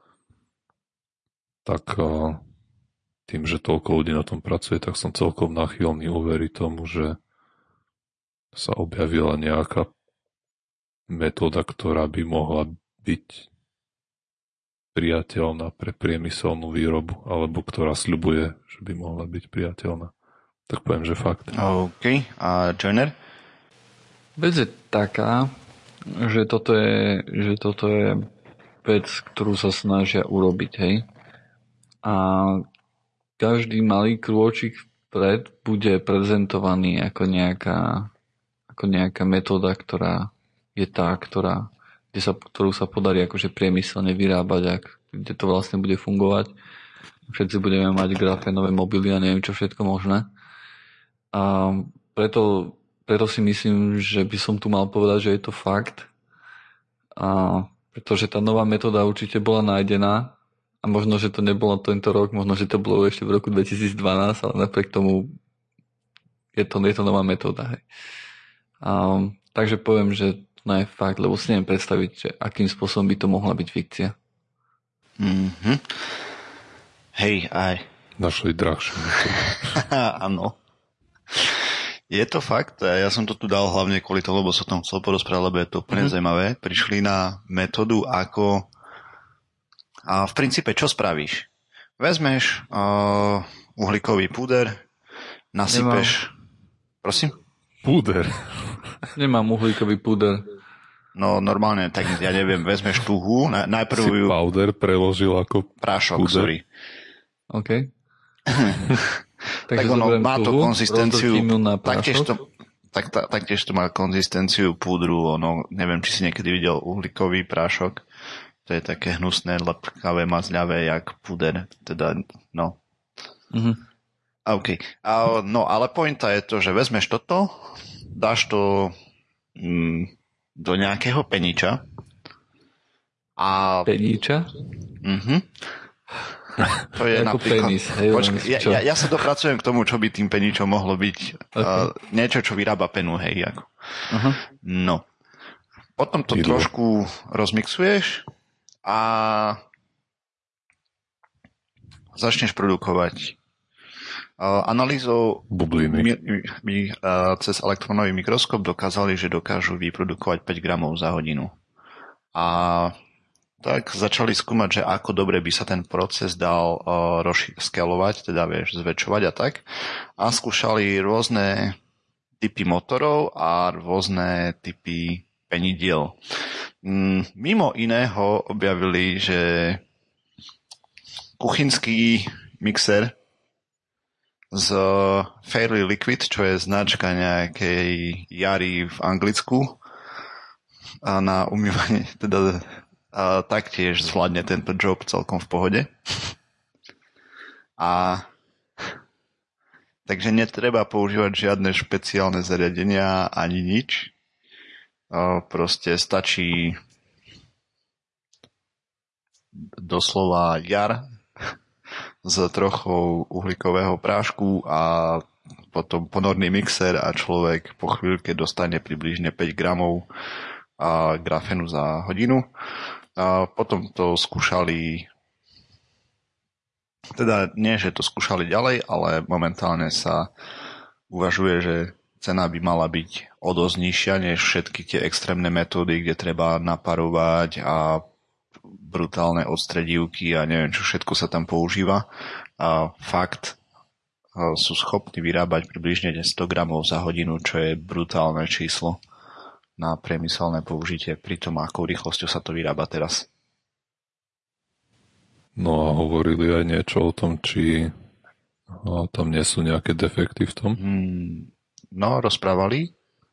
Tak tým, že toľko ľudí na tom pracuje, tak som celkom náchylný uveriť tomu, že sa objavila nejaká metóda, ktorá by mohla byť priateľná pre priemyselnú výrobu, alebo ktorá sľubuje, že by mohla byť priateľná. Tak poviem, že fakt. OK. A Joiner? Vec je taká, že toto je vec, ktorú sa snažia urobiť, hej. A každý malý krôčik vpred bude prezentovaný ako nejaká metóda, ktorá je tá, ktorú sa podarí akože priemyselne vyrábať, kde to vlastne bude fungovať. Všetci budeme mať grafénové mobily a neviem čo všetko možné. A preto si myslím, že by som tu mal povedať, že je to fakt. A pretože tá nová metóda určite bola nájdená a možno, že to nebolo tento rok, možno, že to bolo ešte v roku 2012, ale napriek tomu je to nová metóda. Hej. Takže poviem, že to je fakt, lebo si neviem predstaviť, že akým spôsobom by to mohla byť fikcia. Hej, aj. Našli drahšiu metódu. Áno. Je to fakt, ja som to tu dal hlavne kvôli tomu, lebo som tam chcel porozprávať, lebo je to úplne zaujímavé. Prišli na metódu ako... A v princípe, čo spravíš? Vezmeš uhlíkový púder, nasypeš... Prosím? Púder? Nemám uhlíkový púder. No normálne, tak ja neviem, vezmeš tuhu, najprv si ju... powder preložil ako prášok, púder. sorry. OK. Tak ono má to konzistenciu, taktiež to má konzistenciu púdru, neviem, či si niekedy videl uhlíkový prášok, to je také hnusné, lepkavé, mazľavé, jak púder, teda, no. OK. Ale pointa je to, že vezmeš toto, dáš to do nejakého peniča a... Peniča? To je ako napríklad... penis. Hej, ja sa dopracujem k tomu, čo by tým peničom mohlo byť. Okay. Niečo, čo vyrába penu, hej. Ako. No. Potom to trošku rozmixuješ a začneš produkovať. Analýzou cez elektronový mikroskop dokázali, že dokážu vyprodukovať 5 gramov za hodinu. A tak začali skúmať, že ako dobre by sa ten proces dal scalovať, teda zväčšovať a tak. A skúšali rôzne typy motorov a rôzne typy penidiel. Mimo iného objavili, že kuchynský mixer z Fairly Liquid, čo je značka nejakej Jary v Anglicku, a na umývanie, teda taktiež zvládne tento job celkom v pohode. A takže netreba používať žiadne špeciálne zariadenia ani nič. Proste stačí doslova jar s trochou uhlíkového prášku a potom ponorný mixer a človek po chvíľke dostane približne 5 gramov grafenu za hodinu. A potom to skúšali, teda nie, že to skúšali ďalej, ale momentálne sa uvažuje, že cena by mala byť o dosť nižšia než všetky tie extrémne metódy, kde treba naparovať a brutálne odstredívky a neviem, čo všetko sa tam používa. A fakt sú schopní vyrábať približne 100 gramov za hodinu, čo je brutálne číslo na priemyselné použitie, pri tom, akou rýchlosťou sa to vyrába teraz. No a hovorili aj niečo o tom, či tam nie sú nejaké defekty v tom? No, rozprávali.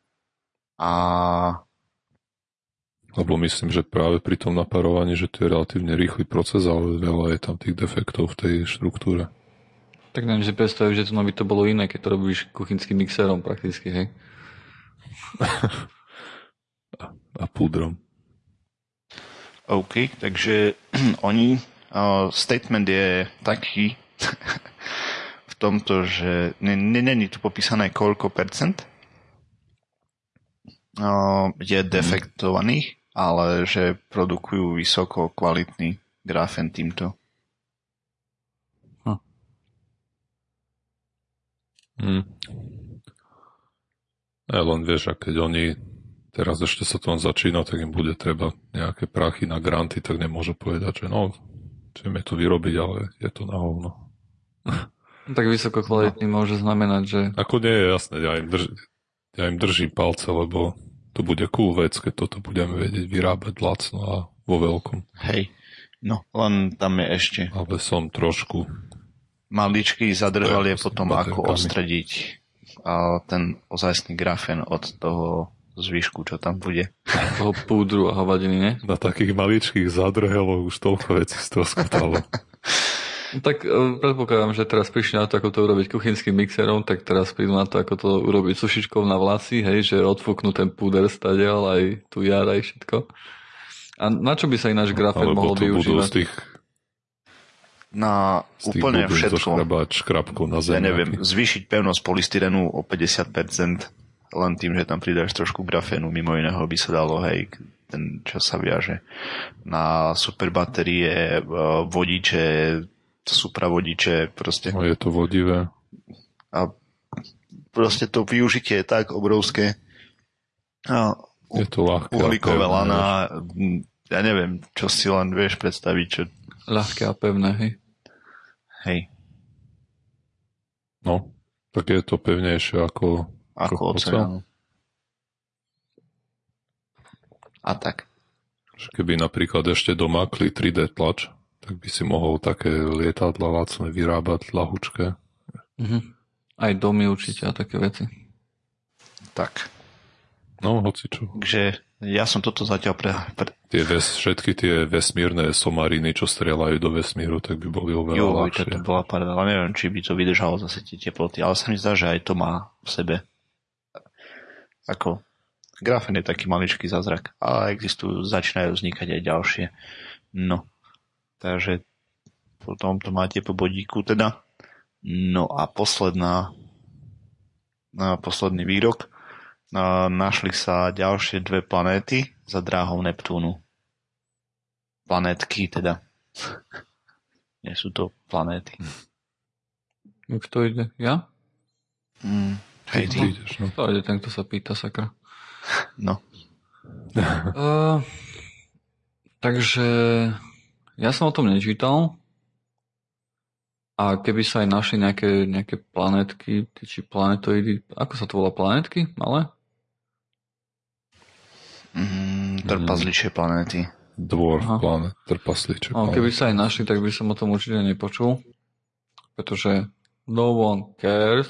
Lebo myslím, že práve pri tom naparovaní, že to je relatívne rýchly proces, ale veľa je tam tých defektov v tej štruktúre. Tak neviem si predstaviť, že to by to bolo iné, keď to robíš kuchynským mixerom prakticky, hej? A púdrom. OK, takže oni, statement je taký v tomto, že není tu popísané koľko percent je defektovaných, ale že produkujú vysoko kvalitný grafen týmto. Len vieš, a keď oni teraz ešte sa to začína, tak im bude treba nejaké prachy na granty, tak nemôžu povedať, že no, chceme to vyrobiť, ale je to na hovno. Tak vysoko kvalitný môže znamenať, že... Ako nie je jasné, ja im držím palce, lebo to bude cool vec, keď toto budeme vedieť vyrábať lacno a vo veľkom. Hej, no len tam je ešte... Ale som trošku... Maličký zadržal je potom, ako odstrediť ten ozajstný grafen od toho zvyšku, čo tam bude. Toho púdru a hovadiny, ne? Na takých maličkých zadrheloch už toľko vecí stroskotalo. Tak predpokladám, že teraz prišli na to, ako to urobiť kuchynským mixerom, tak teraz prídu na to, ako to urobiť sušičkou na vlasy, hej, že odfúknú ten púder stadiaľ, aj tu jar, aj všetko. A na čo by sa ináč grafen mohol využívať? Na úplne všetko. Na ja neviem, zvýšiť pevnosť polystyrenu o 50%, len tým, že tam pridáš trošku grafénu, mimo iného by sa dalo, hej, ten čas sa viaže. Na superbatérie, vodiče, supravodiče, proste. No je to vodivé. A proste to využitie je tak obrovské. Je to ľahké. Uhlíkové lana, ja neviem, čo si len vieš predstaviť, čo... Ľahké a pevné, hej. Hej. No, tak je to pevnejšie ako oceán. A tak. Keby napríklad ešte domákli 3D tlač, tak by si mohol také lietadla lacné vyrábať ľahučké. Aj domy určite a také veci. Tak. No, hocičo. Takže ja som toto zatiaľ všetky tie vesmírne somariny, čo strieľajú do vesmíru, tak by boli oveľa ľahšie. To bola parada, ale neviem, či by to vydržalo zase tie teploty, ale sa mi zdá, že aj to má v sebe. Ako grafen je taký maličký zázrak, ale začínajú vznikať aj ďalšie. No, takže potom to máte po bodíku teda. No a posledný výrok. Našli sa ďalšie 2 planéty za dráhou Neptúnu. Planetky teda. Nie sú to planéty. Kto ide? Ja? Hej, ty. To ide ten, kto sa pýta, sakra. No. Takže ja som o tom nečítal. A keby sa aj našli nejaké planetky, či planetoidy, ako sa to volá, planetky? Malé? Trpazličie planéty. Dwarf planet, trpazličie planéty. Keby sa aj našli, tak by som o tom určite nepočul. Pretože no one cares.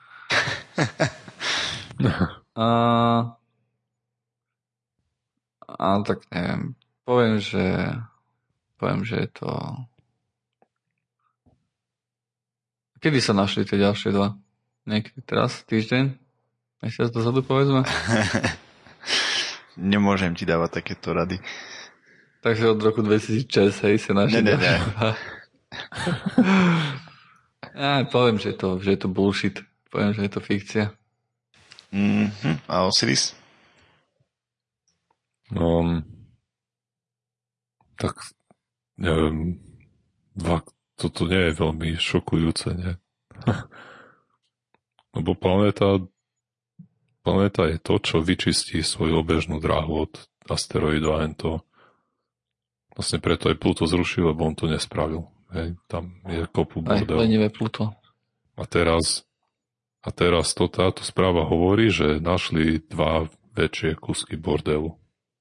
A tak neviem. Poviem, že je to... Kedy sa našli tie ďalšie 2? Niekedy teraz? Týždeň? Mesiac dozadu, povedzme? Nemôžem ti dávať takéto rady. Takže od roku 2006, hej, sa našli. Nie. Ja poviem, že je to bullshit. poviem, že je to fikcia. A Osiris? Tak neviem, toto nie je veľmi šokujúce, nie? Lebo planéta je to, čo vyčistí svoju obežnú dráhu od asteroidu a to. Vlastne preto aj Pluto zrušil, lebo on to nespravil. Hej, tam je kopu bordel. Aj lenivé Pluto. A teraz táto správa hovorí, že našli 2 väčšie kusky bordelu.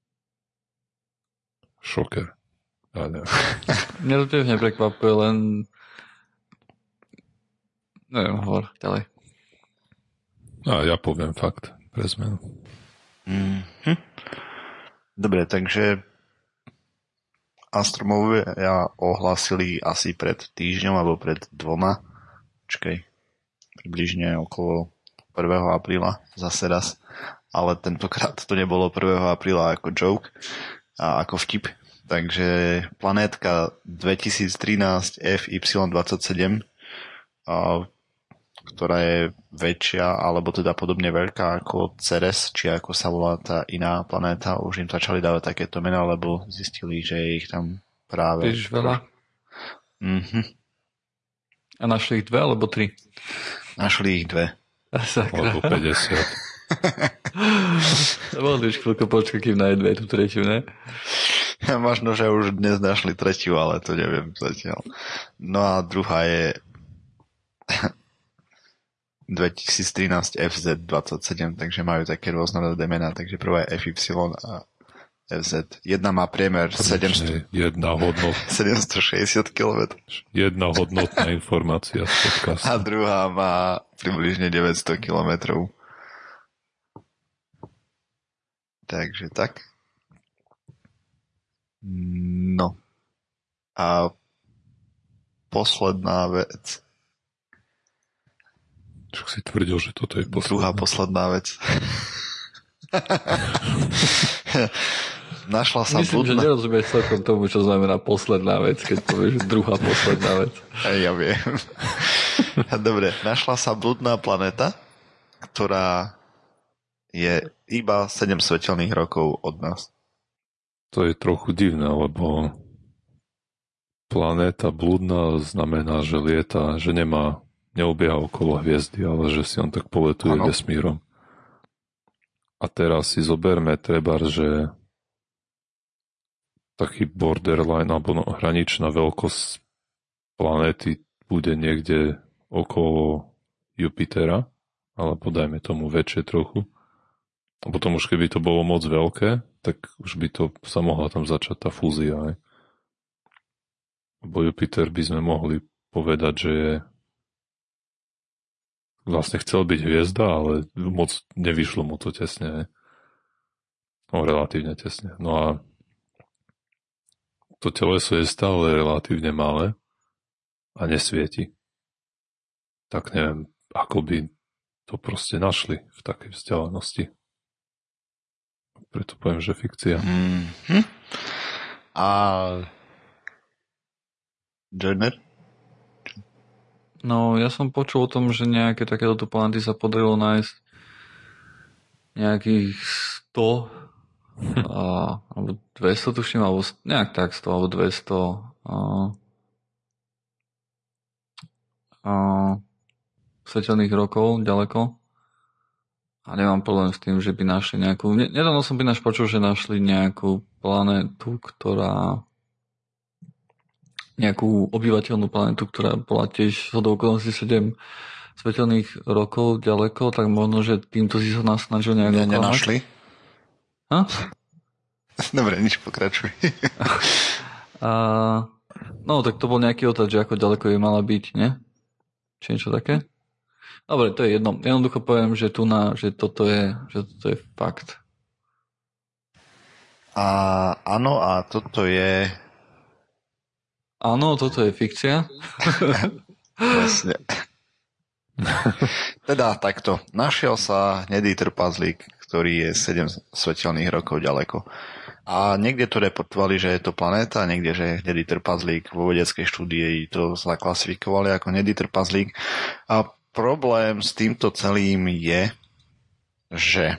Šoker. Ja neviem. Mňa to tiež neprekvapuje, len neviem, hovor ďalej. A ja poviem fakt pre zmenu. Dobre, takže astronomovia ohlásili asi pred týždňom alebo pred 2. Približne okolo 1. apríla zase raz. Ale tentokrát to nebolo 1. apríla ako joke a ako vtip. Takže planétka 2013 FY27, ktorá je väčšia, alebo teda podobne veľká ako Ceres, či ako sa volá tá iná planéta, už im začali dávať takéto mená, lebo zistili, že je ich tam práve... Príliš veľa? A našli ich 2 alebo 3? Našli ich 2. Alebo 50. Mohli už chvíľko počkať, kým nájde tú tretiu, ne? Možno, že už dnes našli tretiu, ale to neviem zatiaľ. No a druhá je 2013 FZ27, takže majú také rôznorodé mená, takže prvá je FY a FZ. Jedna má priemer 760 km. Jedna hodnotná informácia z podcastu. A druhá má približne 900 km. Takže tak. No. A posledná vec. Čo si tvrdil, že toto je posledná? Druhá posledná vec. Našla sa Myslím, že nerozumieš celkom tomu, čo znamená posledná vec, keď povieš druhá posledná vec. Ja viem. Dobre, našla sa blúdna planéta, ktorá je iba 7 svetelných rokov od nás. To je trochu divné, lebo planéta blúdna znamená, že lieta, že neobieha okolo hviezdy, ale že si on tak poletuje vesmírom. A teraz si zoberme trebar, že taký borderline alebo hraničná veľkosť planéty bude niekde okolo Jupitera, alebo dajme tomu väčšie trochu. A potom už keby to bolo moc veľké, tak už by to sa mohla tam začať tá fúzia. Aj. Lebo Jupiter by sme mohli povedať, že je vlastne chcel byť hviezda, ale moc nevyšlo mu to tesne. No, relatívne tesne. No a to teleso je stále relatívne malé a nesvieti. Tak neviem, ako by to proste našli v takej vzdialenosti. Preto poviem, že fikcia. Mm-hmm. A Joiner? No, ja som počul o tom, že nejaké takéto planéty sa podarilo nájsť nejakých 100 alebo 200 tuším, alebo nejak tak 100 alebo 200 svetelných rokov ďaleko. A nemám problém s tým, že by našli nejakú... Nedávno som by náš počul, že našli nejakú planétu, nejakú obyvateľnú planétu, ktorá bola tiež zhodou okolností 7 svetelných rokov ďaleko, tak možno, že týmto si sa nás snažil nejak oklamať. Nenašli? Ha? Dobre, nič, pokračuj. No, tak to bol nejaký otázka, že ako ďaleko je mala byť, nie? Či niečo také? Dobre, to je jedno. Jednoducho poviem, že že toto je fakt. Áno, a toto je... Áno, toto je fikcia. Presne. Teda takto. Našiel sa hnedý trpazlík, ktorý je 7 svetelných rokov ďaleko. A niekde to reportovali, že je to planéta, niekde, že je hnedý trpazlík. Vo vedeckej štúdii to zaklasifikovali ako hnedý trpazlík. A problém s týmto celým je, že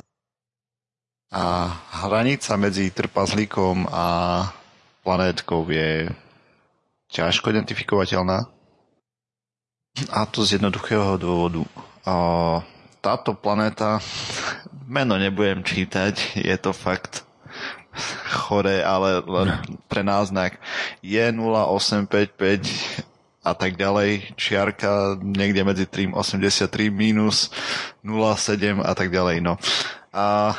hranica medzi trpazlíkom a planétkou je ťažko identifikovateľná. A to z jednoduchého dôvodu. Táto planéta, meno nebudem čítať, je to fakt chore, ale pre náznak je 0855 a tak ďalej, čiarka niekde medzi 3,83 minus 0,7 a tak ďalej. No. A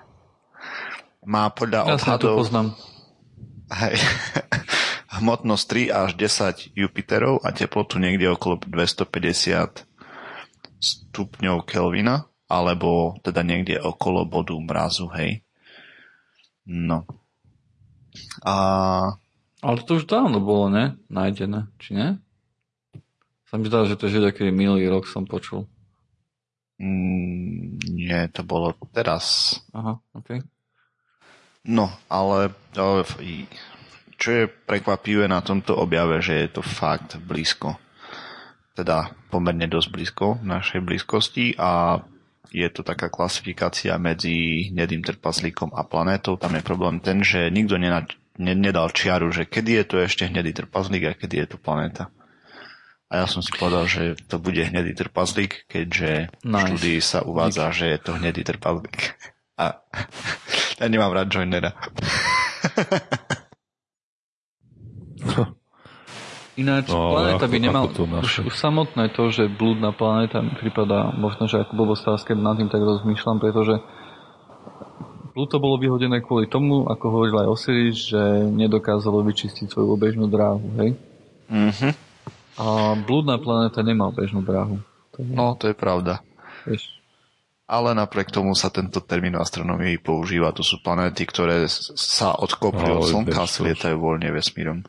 má podľa odhadov hmotnosť 3 až 10 Jupiterov a teplotu niekde okolo 250 stupňov Kelvina, alebo teda niekde okolo bodu mrazu, hej. No. Ale to už dávno bolo, ne? Nájdené, či ne? Sa mi zdá, že to je taký minulý rok som počul. Nie, to bolo teraz. Aha, okej. No, ale čo je prekvapivé na tomto objave, že je to fakt blízko. Teda pomerne dosť blízko našej blízkosti a je to taká klasifikácia medzi hnedým trpaslíkom a planétou. Tam je problém ten, že nikto nedal čiaru, že kedy je to ešte hnedý trpaslík a kedy je to planéta. A ja som si povedal, že to bude hnedý trpaslík, keďže v štúdii sa uvádza, že je to hnedý trpaslík. A ja nemám rád Joinera. Ináč, planéta by nemal... Už samotné to, že blúdna planéta mi pripadá možno, že ako blbostárske, nad tým tak rozmýšľam, pretože Pluto bolo vyhodené kvôli tomu, ako hovoril aj Osiris, že nedokázalo vyčistiť svoju obežnú dráhu, hej? Mhm. A blúdna planéta nemá obežnú dráhu. No, to je pravda. Vieš. Ale napriek tomu sa tento termín v astronómii používa. To sú planéty, ktoré sa odkopli od Slnka a svietajú voľne vesmírom.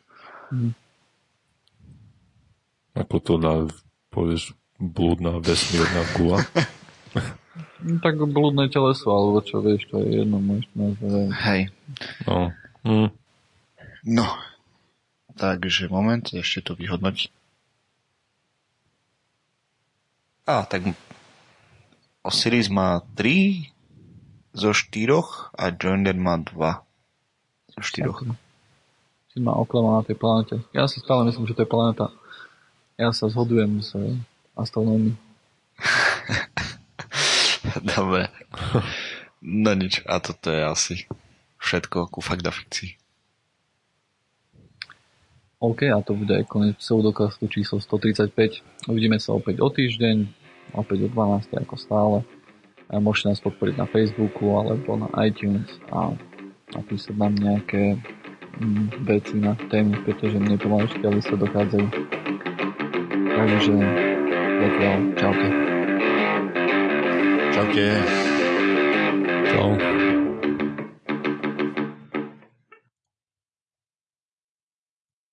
Ako to povieš, blúdna vesmírna gula? Tak blúdne teleso, alebo čo vieš, to je jedno možné. Hej. No. No. Takže moment, ešte to vyhodnotiť. Tak Osiris má 3 zo 4 a Joiner má 2 zo 4. Si ma oklamal na tej planete. Ja si stále myslím, že to je planéta. Ja sa zhodujem s astronómi. Dobre. No nič, a toto je asi všetko ku Fakta fikcii. OK, a to bude aj koniec pseudokastu číslo 135. Uvidíme sa opäť o týždeň, opäť o 12. ako stále. A môžete nás podporiť na Facebooku alebo na iTunes a napísať nám nejaké veci na tému, pretože mne pomaličky ale sa dochádzajú. Takže zatiaľ čaute. Čaute. Čau.